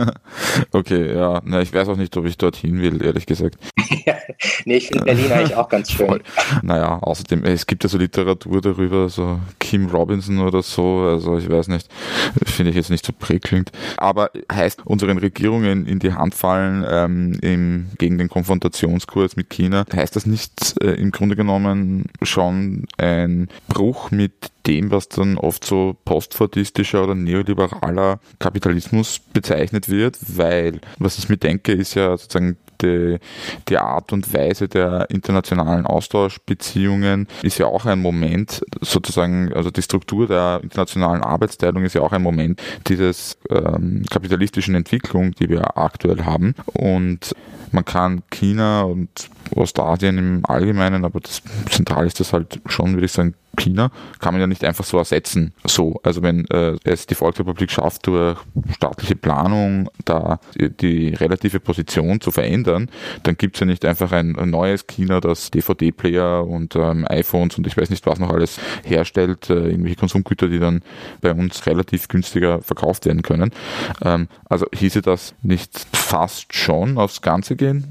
Okay, ja. Na, ich weiß auch nicht, ob ich dorthin will, ehrlich gesagt. Nee, ich finde Berlin eigentlich auch ganz schön. Voll. Naja, außerdem, es gibt ja so Literatur darüber, so Kim Robinson oder so, also ich weiß nicht, finde ich jetzt nicht so prickelnd. Aber heißt, unseren Regierungen in die Hand fallen gegen den Konfrontationskurs mit China, heißt das nicht im Grunde genommen schon ein Bruch mit dem, was dann oft so postfordistischer oder neoliberaler Kapitalismus bezeichnet wird, weil, was ich mir denke, ist ja sozusagen die Art und Weise der internationalen Austauschbeziehungen ist ja auch ein Moment, sozusagen, also die Struktur der internationalen Arbeitsteilung ist ja auch ein Moment dieses kapitalistischen Entwicklung, die wir aktuell haben. Und man kann China und Ostasien im Allgemeinen, aber zentral ist das halt schon, würde ich sagen, China, kann man ja nicht einfach so ersetzen. So, also wenn es die Volksrepublik schafft, durch staatliche Planung da die relative Position zu verändern, dann gibt es ja nicht einfach ein neues China, das DVD-Player und iPhones und ich weiß nicht was noch alles herstellt, irgendwelche Konsumgüter, die dann bei uns relativ günstiger verkauft werden können. Also hieße das nicht fast schon aufs Ganze gehen?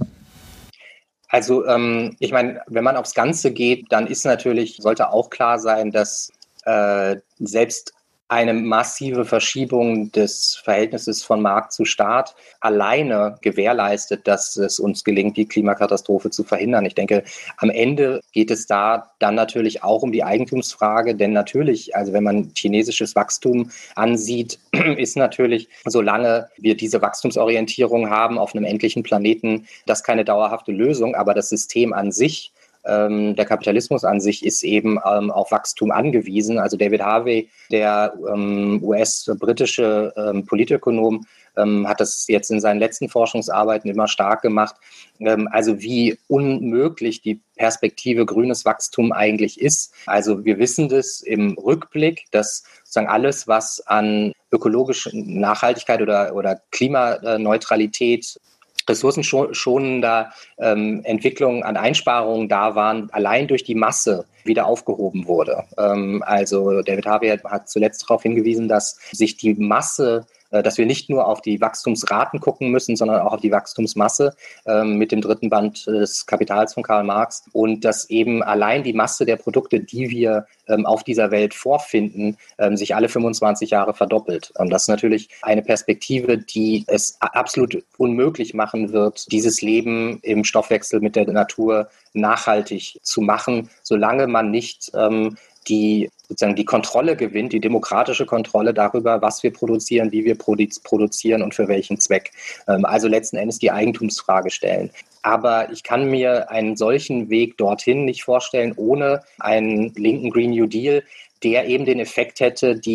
Also ich meine, wenn man aufs Ganze geht, dann sollte auch klar sein, dass selbst eine massive Verschiebung des Verhältnisses von Markt zu Staat alleine gewährleistet, dass es uns gelingt, die Klimakatastrophe zu verhindern. Ich denke, am Ende geht es da dann natürlich auch um die Eigentumsfrage, denn natürlich, also wenn man chinesisches Wachstum ansieht, ist natürlich, solange wir diese Wachstumsorientierung haben auf einem endlichen Planeten, das keine dauerhafte Lösung, aber das System an sich, der Kapitalismus an sich ist eben auf Wachstum angewiesen. Also David Harvey, der US-britische Politökonom, hat das jetzt in seinen letzten Forschungsarbeiten immer stark gemacht. Also wie unmöglich die Perspektive grünes Wachstum eigentlich ist. Also wir wissen das im Rückblick, dass sozusagen alles, was an ökologischer Nachhaltigkeit oder Klimaneutralität, ressourcenschonender Entwicklungen an Einsparungen da waren, allein durch die Masse wieder aufgehoben wurde. Also David Harvey hat zuletzt darauf hingewiesen, dass sich die Masse, dass wir nicht nur auf die Wachstumsraten gucken müssen, sondern auch auf die Wachstumsmasse mit dem dritten Band des Kapitals von Karl Marx und dass eben allein die Masse der Produkte, die wir auf dieser Welt vorfinden, sich alle 25 Jahre verdoppelt. Das ist natürlich eine Perspektive, die es absolut unmöglich machen wird, dieses Leben im Stoffwechsel mit der Natur nachhaltig zu machen, solange man nicht die Kontrolle gewinnt, die demokratische Kontrolle darüber, was wir produzieren, wie wir produzieren und für welchen Zweck. Also letzten Endes die Eigentumsfrage stellen. Aber ich kann mir einen solchen Weg dorthin nicht vorstellen, ohne einen linken Green New Deal, der eben den Effekt hätte, die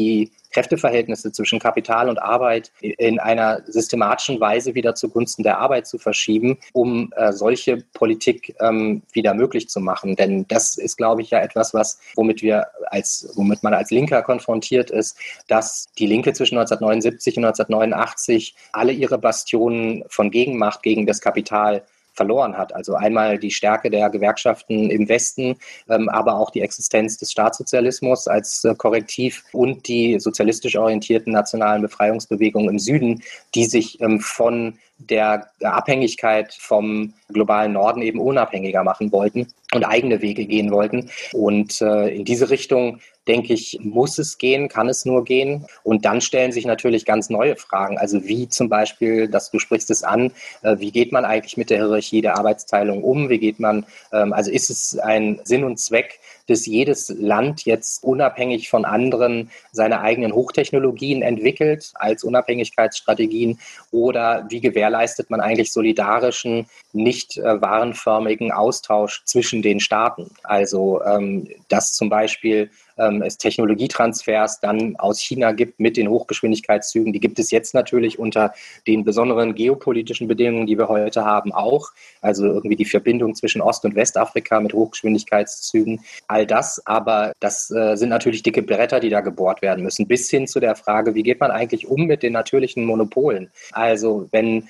Kräfteverhältnisse zwischen Kapital und Arbeit in einer systematischen Weise wieder zugunsten der Arbeit zu verschieben, um solche Politik wieder möglich zu machen. Denn das ist, glaube ich, ja etwas, womit man als Linker konfrontiert ist, dass die Linke zwischen 1979 und 1989 alle ihre Bastionen von Gegenmacht gegen das Kapital verloren hat. Also einmal die Stärke der Gewerkschaften im Westen, aber auch die Existenz des Staatssozialismus als Korrektiv und die sozialistisch orientierten nationalen Befreiungsbewegungen im Süden, die sich von der Abhängigkeit vom globalen Norden eben unabhängiger machen wollten und eigene Wege gehen wollten. Und in diese Richtung, denke ich, muss es gehen, kann es nur gehen. Und dann stellen sich natürlich ganz neue Fragen. Also wie zum Beispiel, du sprichst es an, wie geht man eigentlich mit der Hierarchie der Arbeitsteilung um? Wie geht man, also ist es ein Sinn und Zweck, dass jedes Land jetzt unabhängig von anderen seine eigenen Hochtechnologien entwickelt als Unabhängigkeitsstrategien? Oder wie gewährleistet man eigentlich solidarischen, nicht warenförmigen Austausch zwischen den Staaten? Also dass zum Beispiel es Technologietransfers dann aus China gibt mit den Hochgeschwindigkeitszügen. Die gibt es jetzt natürlich unter den besonderen geopolitischen Bedingungen, die wir heute haben, auch. Also irgendwie die Verbindung zwischen Ost- und Westafrika mit Hochgeschwindigkeitszügen. All das, aber das sind natürlich dicke Bretter, die da gebohrt werden müssen. Bis hin zu der Frage, wie geht man eigentlich um mit den natürlichen Monopolen? Also wenn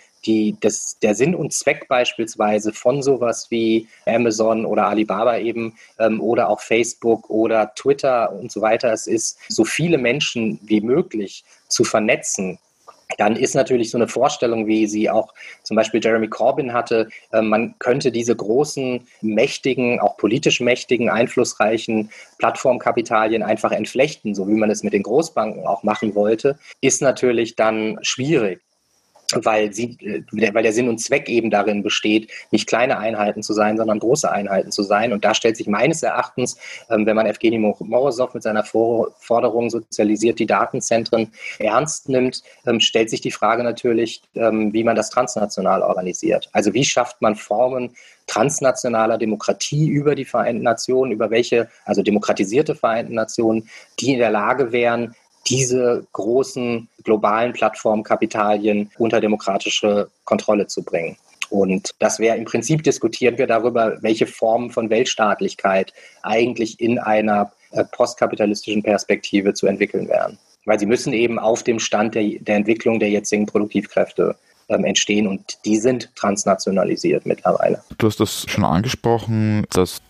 der Sinn und Zweck beispielsweise von sowas wie Amazon oder Alibaba eben oder auch Facebook oder Twitter und so weiter es ist, so viele Menschen wie möglich zu vernetzen, dann ist natürlich so eine Vorstellung, wie sie auch zum Beispiel Jeremy Corbyn hatte, man könnte diese großen, mächtigen, auch politisch mächtigen, einflussreichen Plattformkapitalien einfach entflechten, so wie man es mit den Großbanken auch machen wollte, ist natürlich dann schwierig. Weil der Sinn und Zweck eben darin besteht, nicht kleine Einheiten zu sein, sondern große Einheiten zu sein. Und da stellt sich meines Erachtens, wenn man Evgeny Morosow mit seiner Forderung sozialisiert die Datenzentren ernst nimmt, stellt sich die Frage natürlich, wie man das transnational organisiert. Also wie schafft man Formen transnationaler Demokratie über die Vereinten Nationen, also demokratisierte Vereinten Nationen, die in der Lage wären, diese großen globalen Plattformkapitalien unter demokratische Kontrolle zu bringen. Und das wäre im Prinzip, diskutieren wir darüber, welche Formen von Weltstaatlichkeit eigentlich in einer postkapitalistischen Perspektive zu entwickeln wären. Weil sie müssen eben auf dem Stand der Entwicklung der jetzigen Produktivkräfte entstehen und die sind transnationalisiert mittlerweile. Du hast das schon angesprochen, das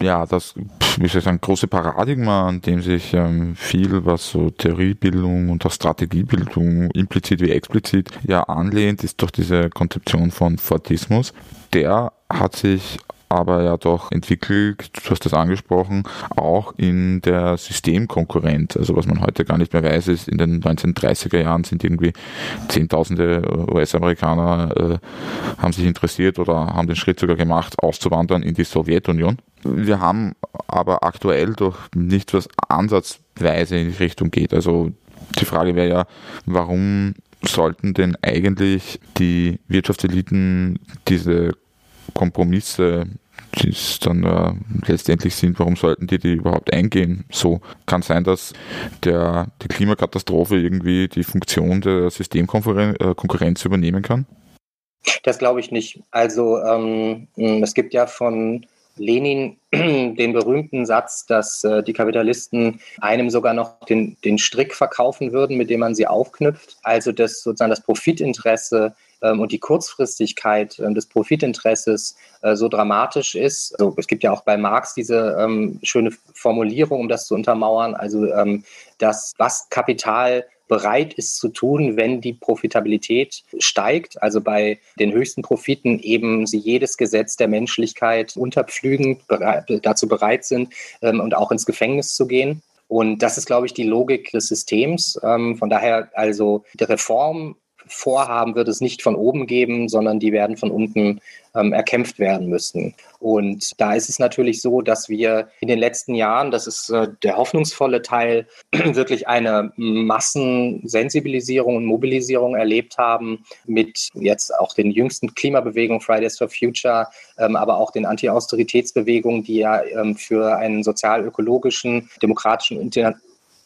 große Paradigma, an dem sich viel, was so Theoriebildung und auch Strategiebildung implizit wie explizit anlehnt, ist doch diese Konzeption von Fordismus. Der hat sich aber ja doch entwickelt, du hast das angesprochen, auch in der Systemkonkurrenz. Also was man heute gar nicht mehr weiß, ist, in den 1930er Jahren sind irgendwie Zehntausende US-Amerikaner haben sich interessiert oder haben den Schritt sogar gemacht, auszuwandern in die Sowjetunion. Wir haben aber aktuell doch nichts, was ansatzweise in die Richtung geht. Also die Frage wäre ja, warum sollten denn eigentlich die Wirtschaftseliten diese Kompromisse, die es dann letztendlich sind, warum sollten die überhaupt eingehen? So kann sein, dass die Klimakatastrophe irgendwie die Funktion der Systemkonkurrenz übernehmen kann? Das glaube ich nicht. Also es gibt ja von Lenin den berühmten Satz, dass die Kapitalisten einem sogar noch den Strick verkaufen würden, mit dem man sie aufknüpft. Also dass sozusagen das Profitinteresse und die Kurzfristigkeit des Profitinteresses so dramatisch ist. Also es gibt ja auch bei Marx diese schöne Formulierung, um das zu untermauern, also dass was Kapital bereit ist zu tun, wenn die Profitabilität steigt, also bei den höchsten Profiten eben sie jedes Gesetz der Menschlichkeit unterpflügen, dazu bereit sind und auch ins Gefängnis zu gehen. Und das ist, glaube ich, die Logik des Systems. Von daher also die Reformvorhaben wird es nicht von oben geben, sondern die werden von unten erkämpft werden müssen. Und da ist es natürlich so, dass wir in den letzten Jahren, das ist der hoffnungsvolle Teil, wirklich eine Massensensibilisierung und Mobilisierung erlebt haben mit jetzt auch den jüngsten Klimabewegungen, Fridays for Future, aber auch den Anti-Austeritätsbewegungen, die ja für einen sozial-ökologischen, demokratischen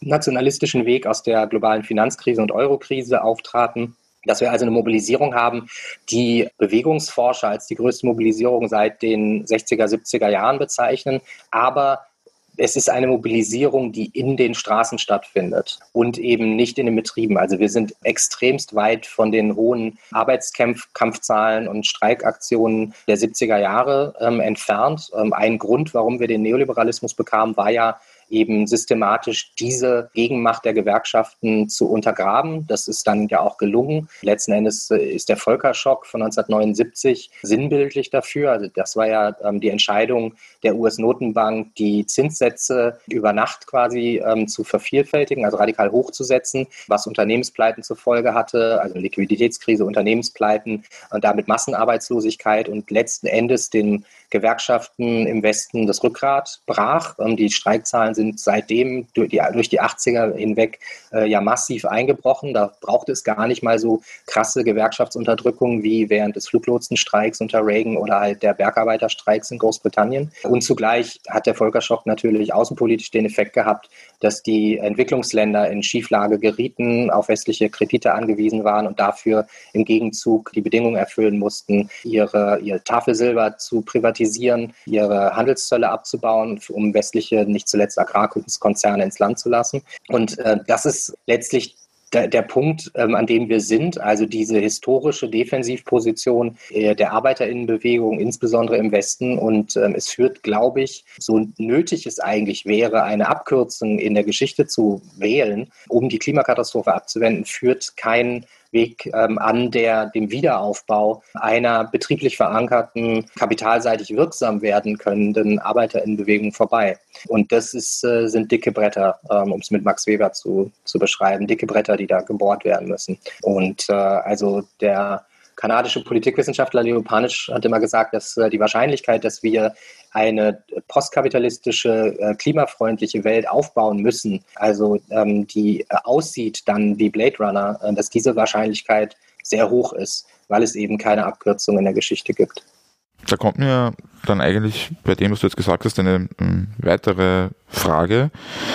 nationalistischen Weg aus der globalen Finanzkrise und Eurokrise auftraten. Dass wir also eine Mobilisierung haben, die Bewegungsforscher als die größte Mobilisierung seit den 60er, 70er Jahren bezeichnen. Aber es ist eine Mobilisierung, die in den Straßen stattfindet und eben nicht in den Betrieben. Also wir sind extremst weit von den hohen Arbeitskampfzahlen und Streikaktionen der 70er Jahre entfernt. Ein Grund, warum wir den Neoliberalismus bekamen, war ja eben systematisch diese Gegenmacht der Gewerkschaften zu untergraben. Das ist dann ja auch gelungen. Letzten Endes ist der Völkerschock von 1979 sinnbildlich dafür. Also das war ja die Entscheidung der US-Notenbank, die Zinssätze über Nacht quasi zu vervielfältigen, also radikal hochzusetzen, was Unternehmenspleiten zur Folge hatte, also Liquiditätskrise, Unternehmenspleiten und damit Massenarbeitslosigkeit und letzten Endes den Gewerkschaften im Westen das Rückgrat brach. Die Streikzahlen sind seitdem durch die 80er hinweg ja massiv eingebrochen. Da braucht es gar nicht mal so krasse Gewerkschaftsunterdrückung wie während des Fluglotsenstreiks unter Reagan oder halt der Bergarbeiterstreiks in Großbritannien. Und zugleich hat der Völkerschock natürlich außenpolitisch den Effekt gehabt, dass die Entwicklungsländer in Schieflage gerieten, auf westliche Kredite angewiesen waren und dafür im Gegenzug die Bedingungen erfüllen mussten, ihr Tafelsilber zu privatisieren, ihre Handelszölle abzubauen, um westliche, nicht zuletzt Agrarkonzerne ins Land zu lassen. Und das ist letztlich der Punkt, an dem wir sind, also diese historische Defensivposition der ArbeiterInnenbewegung, insbesondere im Westen. Und es führt, glaube ich, so nötig es eigentlich wäre, eine Abkürzung in der Geschichte zu wählen, um die Klimakatastrophe abzuwenden, führt kein Weg an dem Wiederaufbau einer betrieblich verankerten, kapitalseitig wirksam werden könnenden ArbeiterInnenbewegung vorbei. Und das sind dicke Bretter, um es mit Max Weber zu beschreiben, dicke Bretter, die da gebohrt werden müssen. Und also der kanadische Politikwissenschaftler Leo Panisch hat immer gesagt, dass die Wahrscheinlichkeit, dass wir eine postkapitalistische, klimafreundliche Welt aufbauen müssen, also die aussieht dann wie Blade Runner, dass diese Wahrscheinlichkeit sehr hoch ist, weil es eben keine Abkürzung in der Geschichte gibt. Da kommt mir dann eigentlich bei dem, was du jetzt gesagt hast, eine weitere Frage.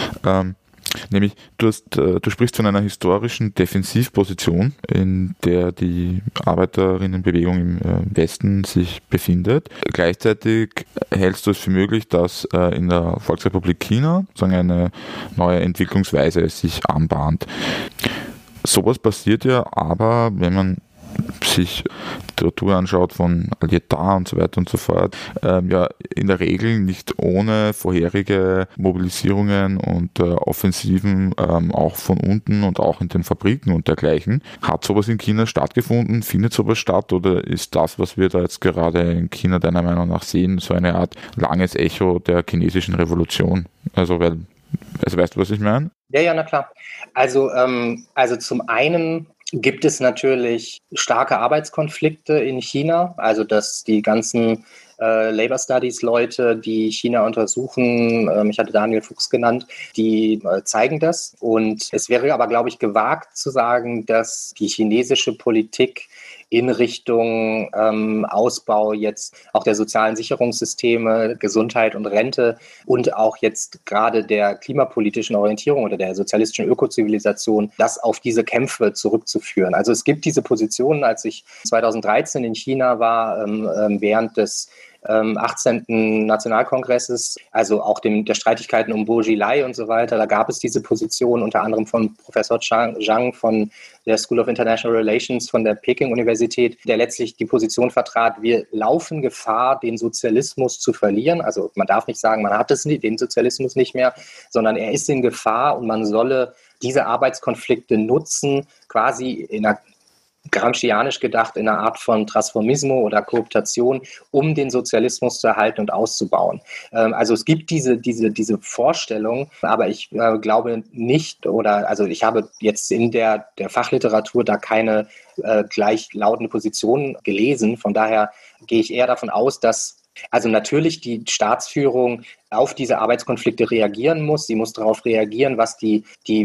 Nämlich, du sprichst von einer historischen Defensivposition, in der die Arbeiterinnenbewegung im Westen sich befindet. Gleichzeitig hältst du es für möglich, dass in der Volksrepublik China eine neue Entwicklungsweise sich anbahnt. Sowas passiert ja aber, wenn man sich Literatur anschaut von Lyotard und so weiter und so fort, ja in der Regel nicht ohne vorherige Mobilisierungen und Offensiven auch von unten und auch in den Fabriken und dergleichen. Hat sowas in China stattgefunden? Findet sowas statt? Oder ist das, was wir da jetzt gerade in China deiner Meinung nach sehen, so eine Art langes Echo der chinesischen Revolution? Also weißt du, was ich meine? Ja, na klar. Also zum einen gibt es natürlich starke Arbeitskonflikte in China, also dass die ganzen Labor Studies Leute, die China untersuchen, ich hatte Daniel Fuchs genannt, die zeigen das. Und es wäre aber, glaube ich, gewagt zu sagen, dass die chinesische Politik in Richtung Ausbau jetzt auch der sozialen Sicherungssysteme, Gesundheit und Rente und auch jetzt gerade der klimapolitischen Orientierung oder der sozialistischen Ökozivilisation, das auf diese Kämpfe zurückzuführen. Also es gibt diese Positionen, als ich 2013 in China war, während des 18. Nationalkongresses, also auch der Streitigkeiten um Bourjilai und so weiter, da gab es diese Position unter anderem von Professor Zhang von der School of International Relations von der Peking-Universität, der letztlich die Position vertrat, wir laufen Gefahr, den Sozialismus zu verlieren. Also man darf nicht sagen, man hat den Sozialismus nicht mehr, sondern er ist in Gefahr und man solle diese Arbeitskonflikte nutzen, quasi in einer gramscianisch gedacht in einer Art von Transformismo oder Kooptation, um den Sozialismus zu erhalten und auszubauen. Also es gibt diese Vorstellung, aber ich glaube nicht, also ich habe jetzt in der Fachliteratur da keine gleichlautende Position gelesen. Von daher gehe ich eher davon aus, dass also natürlich die Staatsführung auf diese Arbeitskonflikte reagieren muss. Sie muss darauf reagieren, was die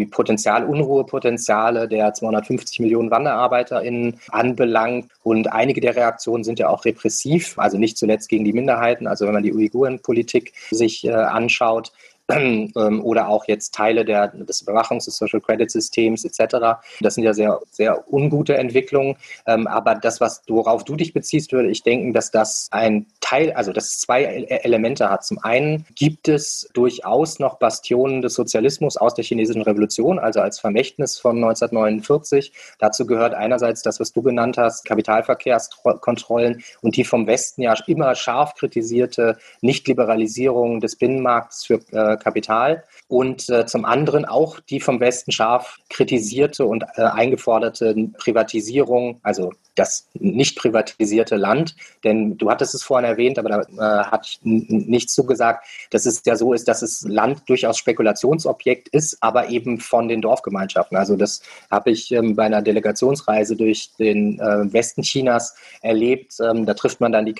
Unruhepotenziale der 250 Millionen WanderarbeiterInnen anbelangt. Und einige der Reaktionen sind ja auch repressiv, also nicht zuletzt gegen die Minderheiten. Also wenn man die Uiguren-Politik sich anschaut, oder auch jetzt Teile des Überwachungs- des Social Credit Systems etc. Das sind ja sehr, sehr ungute Entwicklungen. Aber das, worauf du dich beziehst, würde ich denken, dass das ein Teil, also dass es zwei Elemente hat. Zum einen gibt es durchaus noch Bastionen des Sozialismus aus der chinesischen Revolution, also als Vermächtnis von 1949. Dazu gehört einerseits das, was du genannt hast, Kapitalverkehrskontrollen und die vom Westen ja immer scharf kritisierte Nichtliberalisierung des Binnenmarkts für Kapital und zum anderen auch die vom Westen scharf kritisierte und eingeforderte Privatisierung, also das nicht privatisierte Land, denn du hattest es vorhin erwähnt, aber da hatte ich nichts zugesagt, dass es ja so ist, dass das Land durchaus Spekulationsobjekt ist, aber eben von den Dorfgemeinschaften. Also das habe ich bei einer Delegationsreise durch den Westen Chinas erlebt. Da trifft man dann die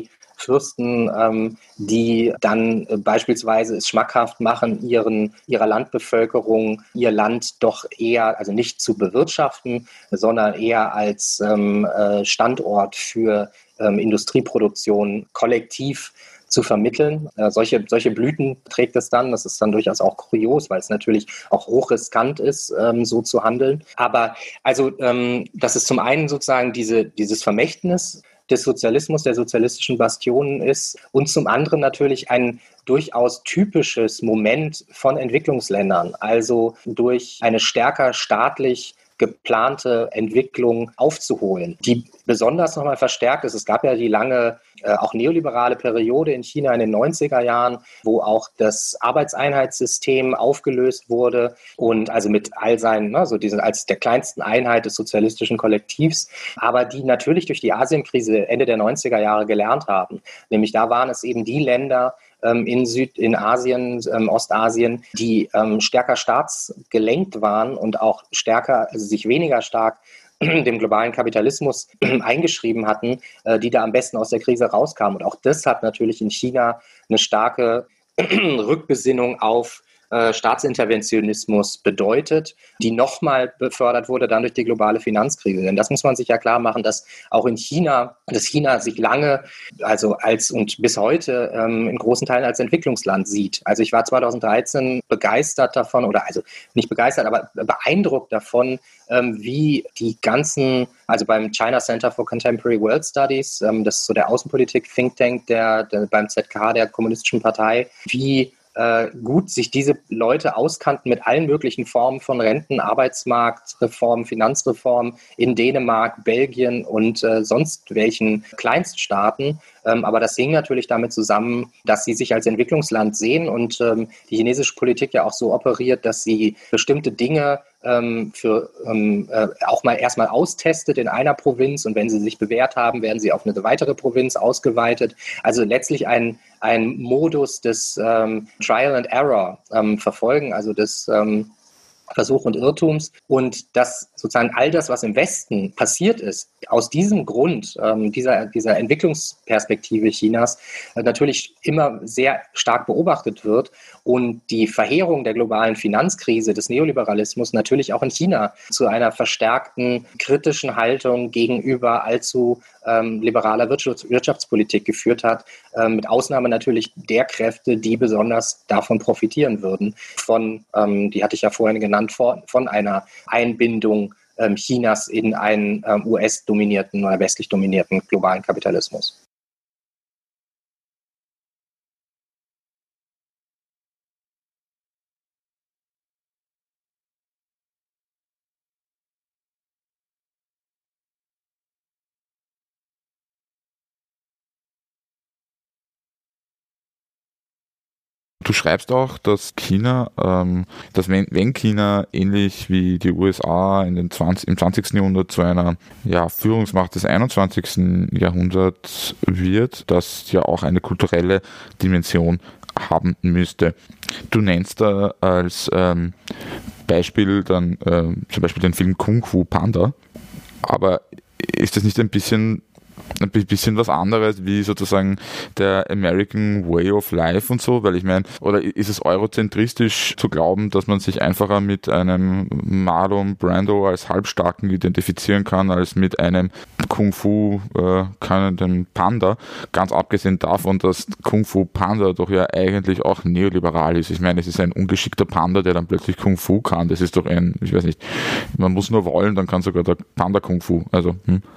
KP-Fürsten, die dann beispielsweise es schmackhaft machen, ihrer Landbevölkerung ihr Land doch eher, also nicht zu bewirtschaften, sondern eher als Standort für Industrieproduktion kollektiv zu vermitteln. Solche Blüten trägt es dann. Das ist dann durchaus auch kurios, weil es natürlich auch hochriskant ist, so zu handeln. Aber also das ist zum einen sozusagen dieses Vermächtnis des Sozialismus, der sozialistischen Bastionen ist und zum anderen natürlich ein durchaus typisches Moment von Entwicklungsländern, also durch eine stärker staatlich geplante Entwicklung aufzuholen, die besonders nochmal verstärkt ist. Es gab ja die lange, auch neoliberale Periode in China in den 90er Jahren, wo auch das Arbeitseinheitssystem aufgelöst wurde und also mit all seinen, als der kleinsten Einheit des sozialistischen Kollektivs, aber die natürlich durch die Asienkrise Ende der 90er Jahre gelernt haben. Nämlich da waren es eben die Länder, in Asien, Ostasien, die stärker staatsgelenkt waren und auch also sich weniger stark dem globalen Kapitalismus eingeschrieben hatten, die da am besten aus der Krise rauskamen. Und auch das hat natürlich in China eine starke Rückbesinnung auf Staatsinterventionismus bedeutet, die nochmal befördert wurde dann durch die globale Finanzkrise. Denn das muss man sich ja klar machen, dass auch in China, dass China sich lange, also als und bis heute in großen Teilen als Entwicklungsland sieht. Also ich war 2013 begeistert davon, oder also nicht begeistert, aber beeindruckt davon, wie die ganzen, also beim China Center for Contemporary World Studies, das ist so der Außenpolitik-Think Tank beim ZK der Kommunistischen Partei, wie gut sich diese Leute auskannten mit allen möglichen Formen von Renten, Arbeitsmarktreformen, Finanzreformen in Dänemark, Belgien und sonst welchen Kleinststaaten. Aber das hing natürlich damit zusammen, dass sie sich als Entwicklungsland sehen und die chinesische Politik ja auch so operiert, dass sie bestimmte Dinge auch mal erstmal austestet in einer Provinz und wenn sie sich bewährt haben, werden sie auf eine weitere Provinz ausgeweitet. Also letztlich ein Modus des Trial and Error verfolgen, also des Versuch und Irrtums und dass sozusagen all das, was im Westen passiert ist, aus diesem Grund, dieser Entwicklungsperspektive Chinas, natürlich immer sehr stark beobachtet wird und die Verheerung der globalen Finanzkrise des Neoliberalismus natürlich auch in China zu einer verstärkten kritischen Haltung gegenüber allzu liberaler Wirtschaftspolitik geführt hat, mit Ausnahme natürlich der Kräfte, die besonders davon profitieren würden, die hatte ich ja vorhin genannt, von einer Einbindung Chinas in einen US-dominierten oder westlich dominierten globalen Kapitalismus. Du schreibst auch, dass dass wenn China ähnlich wie die USA im 20. Jahrhundert zu einer Führungsmacht des 21. Jahrhunderts wird, das ja auch eine kulturelle Dimension haben müsste. Du nennst da als Beispiel dann zum Beispiel den Film Kung Fu Panda, aber ist das nicht ein bisschen ein bisschen was anderes wie sozusagen der American Way of Life und so, weil ich meine, oder ist es eurozentristisch zu glauben, dass man sich einfacher mit einem Marlon Brando als Halbstarken identifizieren kann, als mit einem Kung-Fu kannenden Panda, ganz abgesehen davon, dass Kung-Fu Panda doch ja eigentlich auch neoliberal ist. Ich meine, es ist ein ungeschickter Panda, der dann plötzlich Kung-Fu kann. Das ist doch ich weiß nicht, man muss nur wollen, dann kann sogar der Panda Kung-Fu. Also,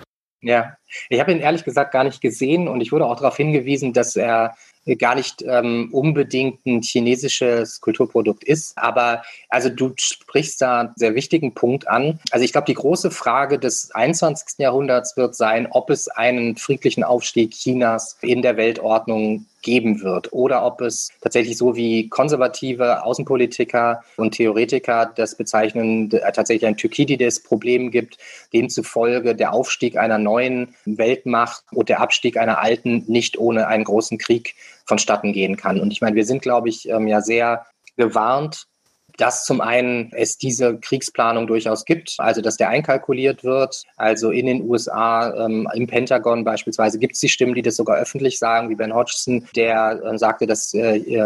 Ja, ich habe ihn ehrlich gesagt gar nicht gesehen und ich wurde auch darauf hingewiesen, dass er gar nicht unbedingt ein chinesisches Kulturprodukt ist. Aber also du sprichst da einen sehr wichtigen Punkt an. Also ich glaube, die große Frage des 21. Jahrhunderts wird sein, ob es einen friedlichen Aufstieg Chinas in der Weltordnung geben wird oder ob es tatsächlich so wie konservative Außenpolitiker und Theoretiker das bezeichnen, tatsächlich ein Thukydides-Problem gibt, demzufolge der Aufstieg einer neuen Weltmacht und der Abstieg einer alten nicht ohne einen großen Krieg vonstatten gehen kann. Und ich meine, wir sind, glaube ich, ja sehr gewarnt, dass zum einen es diese Kriegsplanung durchaus gibt, also dass der einkalkuliert wird. Also in den USA, im Pentagon beispielsweise, gibt es die Stimmen, die das sogar öffentlich sagen, wie Ben Hodgson, der sagte das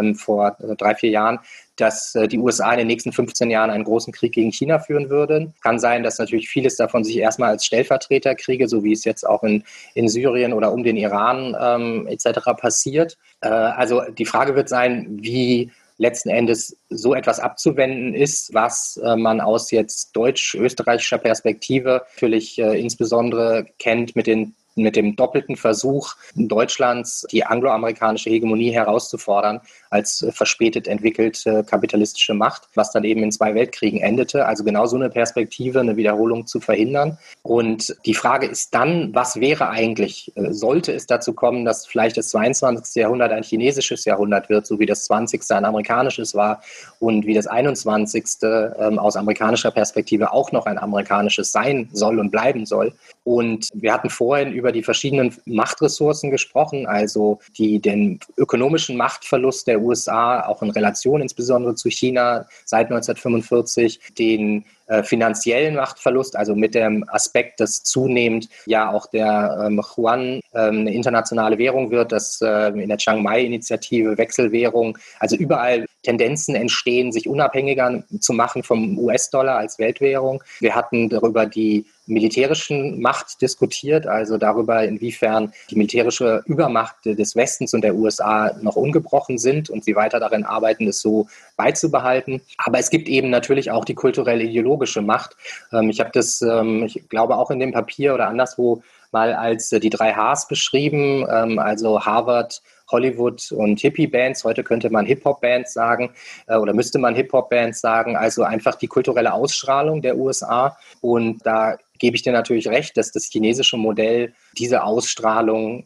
vor 3-4 Jahren, dass die USA in den nächsten 15 Jahren einen großen Krieg gegen China führen würden. Kann sein, dass natürlich vieles davon sich erstmal als Stellvertreterkriege, so wie es jetzt auch in Syrien oder um den Iran etc. passiert. Also die Frage wird sein, wie letzten Endes so etwas abzuwenden ist, was man aus jetzt deutsch-österreichischer Perspektive natürlich insbesondere kennt mit dem doppelten Versuch Deutschlands, die angloamerikanische Hegemonie herauszufordern als verspätet entwickelte kapitalistische Macht, was dann eben in 2 Weltkriegen endete. Also genau so eine Perspektive, eine Wiederholung zu verhindern. Und die Frage ist dann, was wäre eigentlich, sollte es dazu kommen, dass vielleicht das 22. Jahrhundert ein chinesisches Jahrhundert wird, so wie das 20. ein amerikanisches war und wie das 21. Aus amerikanischer Perspektive auch noch ein amerikanisches sein soll und bleiben soll. Und wir hatten vorhin über die verschiedenen Machtressourcen gesprochen, also den ökonomischen Machtverlust der USA, auch in Relation insbesondere zu China seit 1945, den finanziellen Machtverlust, also mit dem Aspekt, dass zunehmend ja auch der Yuan eine internationale Währung wird, dass in der Chiang Mai-Initiative Wechselwährung, also überall Tendenzen entstehen, sich unabhängiger zu machen vom US-Dollar als Weltwährung. Wir hatten darüber die militärischen Macht diskutiert, also darüber, inwiefern die militärische Übermacht des Westens und der USA noch ungebrochen sind und sie weiter darin arbeiten, es so beizubehalten. Aber es gibt eben natürlich auch die kulturell-ideologische Macht. Ich habe das, ich glaube, auch in dem Papier oder anderswo mal als die 3 Hs beschrieben, also Harvard, Hollywood und Hippie-Bands. Heute könnte man Hip-Hop-Bands sagen oder müsste man Hip-Hop-Bands sagen. Also einfach die kulturelle Ausstrahlung der USA. Und da gebe ich dir natürlich recht, dass das chinesische Modell diese Ausstrahlung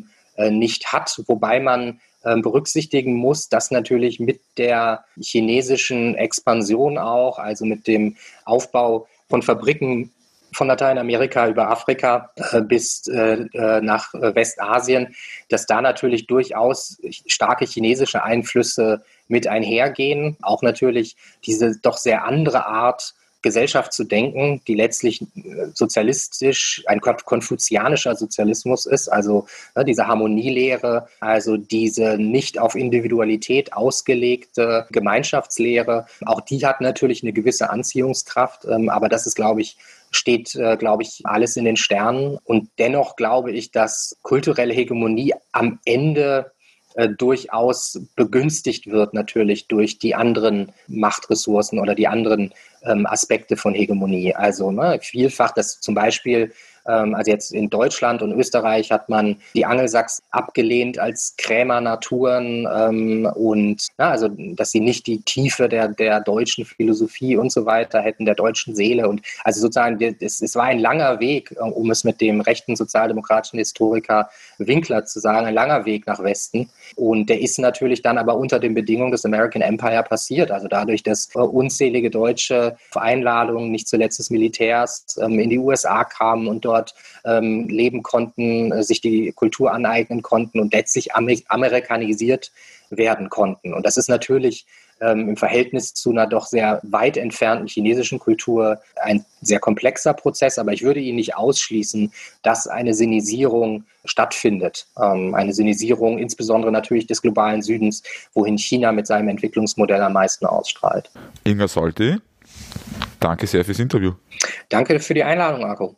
nicht hat, wobei man berücksichtigen muss, dass natürlich mit der chinesischen Expansion auch, also mit dem Aufbau von Fabriken von Lateinamerika über Afrika bis nach Westasien, dass da natürlich durchaus starke chinesische Einflüsse mit einhergehen. Auch natürlich diese doch sehr andere Art, Gesellschaft zu denken, die letztlich sozialistisch, ein konfuzianischer Sozialismus ist, also diese Harmonielehre, also diese nicht auf Individualität ausgelegte Gemeinschaftslehre. Auch die hat natürlich eine gewisse Anziehungskraft, aber das ist, glaube ich, steht, glaube ich, alles in den Sternen. Und dennoch glaube ich, dass kulturelle Hegemonie am Ende durchaus begünstigt wird natürlich durch die anderen Machtressourcen oder die anderen Aspekte von Hegemonie. Also vielfach, dass zum Beispiel, also jetzt in Deutschland und Österreich hat man die Angelsachsen abgelehnt als Krämernaturen und also dass sie nicht die Tiefe der deutschen Philosophie und so weiter hätten, der deutschen Seele. Und also sozusagen, es war ein langer Weg, um es mit dem rechten sozialdemokratischen Historiker Winkler zu sagen, ein langer Weg nach Westen. Und der ist natürlich dann aber unter den Bedingungen des American Empire passiert. Also dadurch, dass unzählige Deutsche auf Einladung, nicht zuletzt des Militärs, in die USA kamen und dort leben konnten, sich die Kultur aneignen konnten und letztlich amerikanisiert werden konnten. Und das ist natürlich im Verhältnis zu einer doch sehr weit entfernten chinesischen Kultur ein sehr komplexer Prozess, aber ich würde ihn nicht ausschließen, dass eine Sinisierung stattfindet. Eine Sinisierung insbesondere natürlich des globalen Südens, wohin China mit seinem Entwicklungsmodell am meisten ausstrahlt. Inga Solti, danke sehr fürs Interview. Danke für die Einladung, Arco.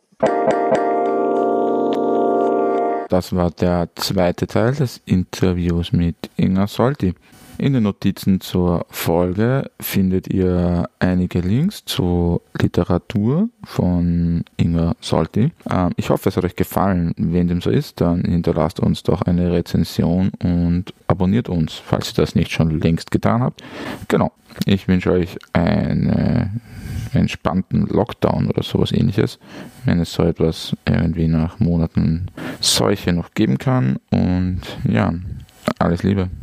Das war der zweite Teil des Interviews mit Inga Solti. In den Notizen zur Folge findet ihr einige Links zur Literatur von Inga Solti. Ich hoffe, es hat euch gefallen. Wenn dem so ist, dann hinterlasst uns doch eine Rezension und abonniert uns, falls ihr das nicht schon längst getan habt. Genau. Ich wünsche euch einen entspannten Lockdown oder sowas ähnliches, wenn es so etwas irgendwie nach Monaten Seuche noch geben kann. Und ja, alles Liebe.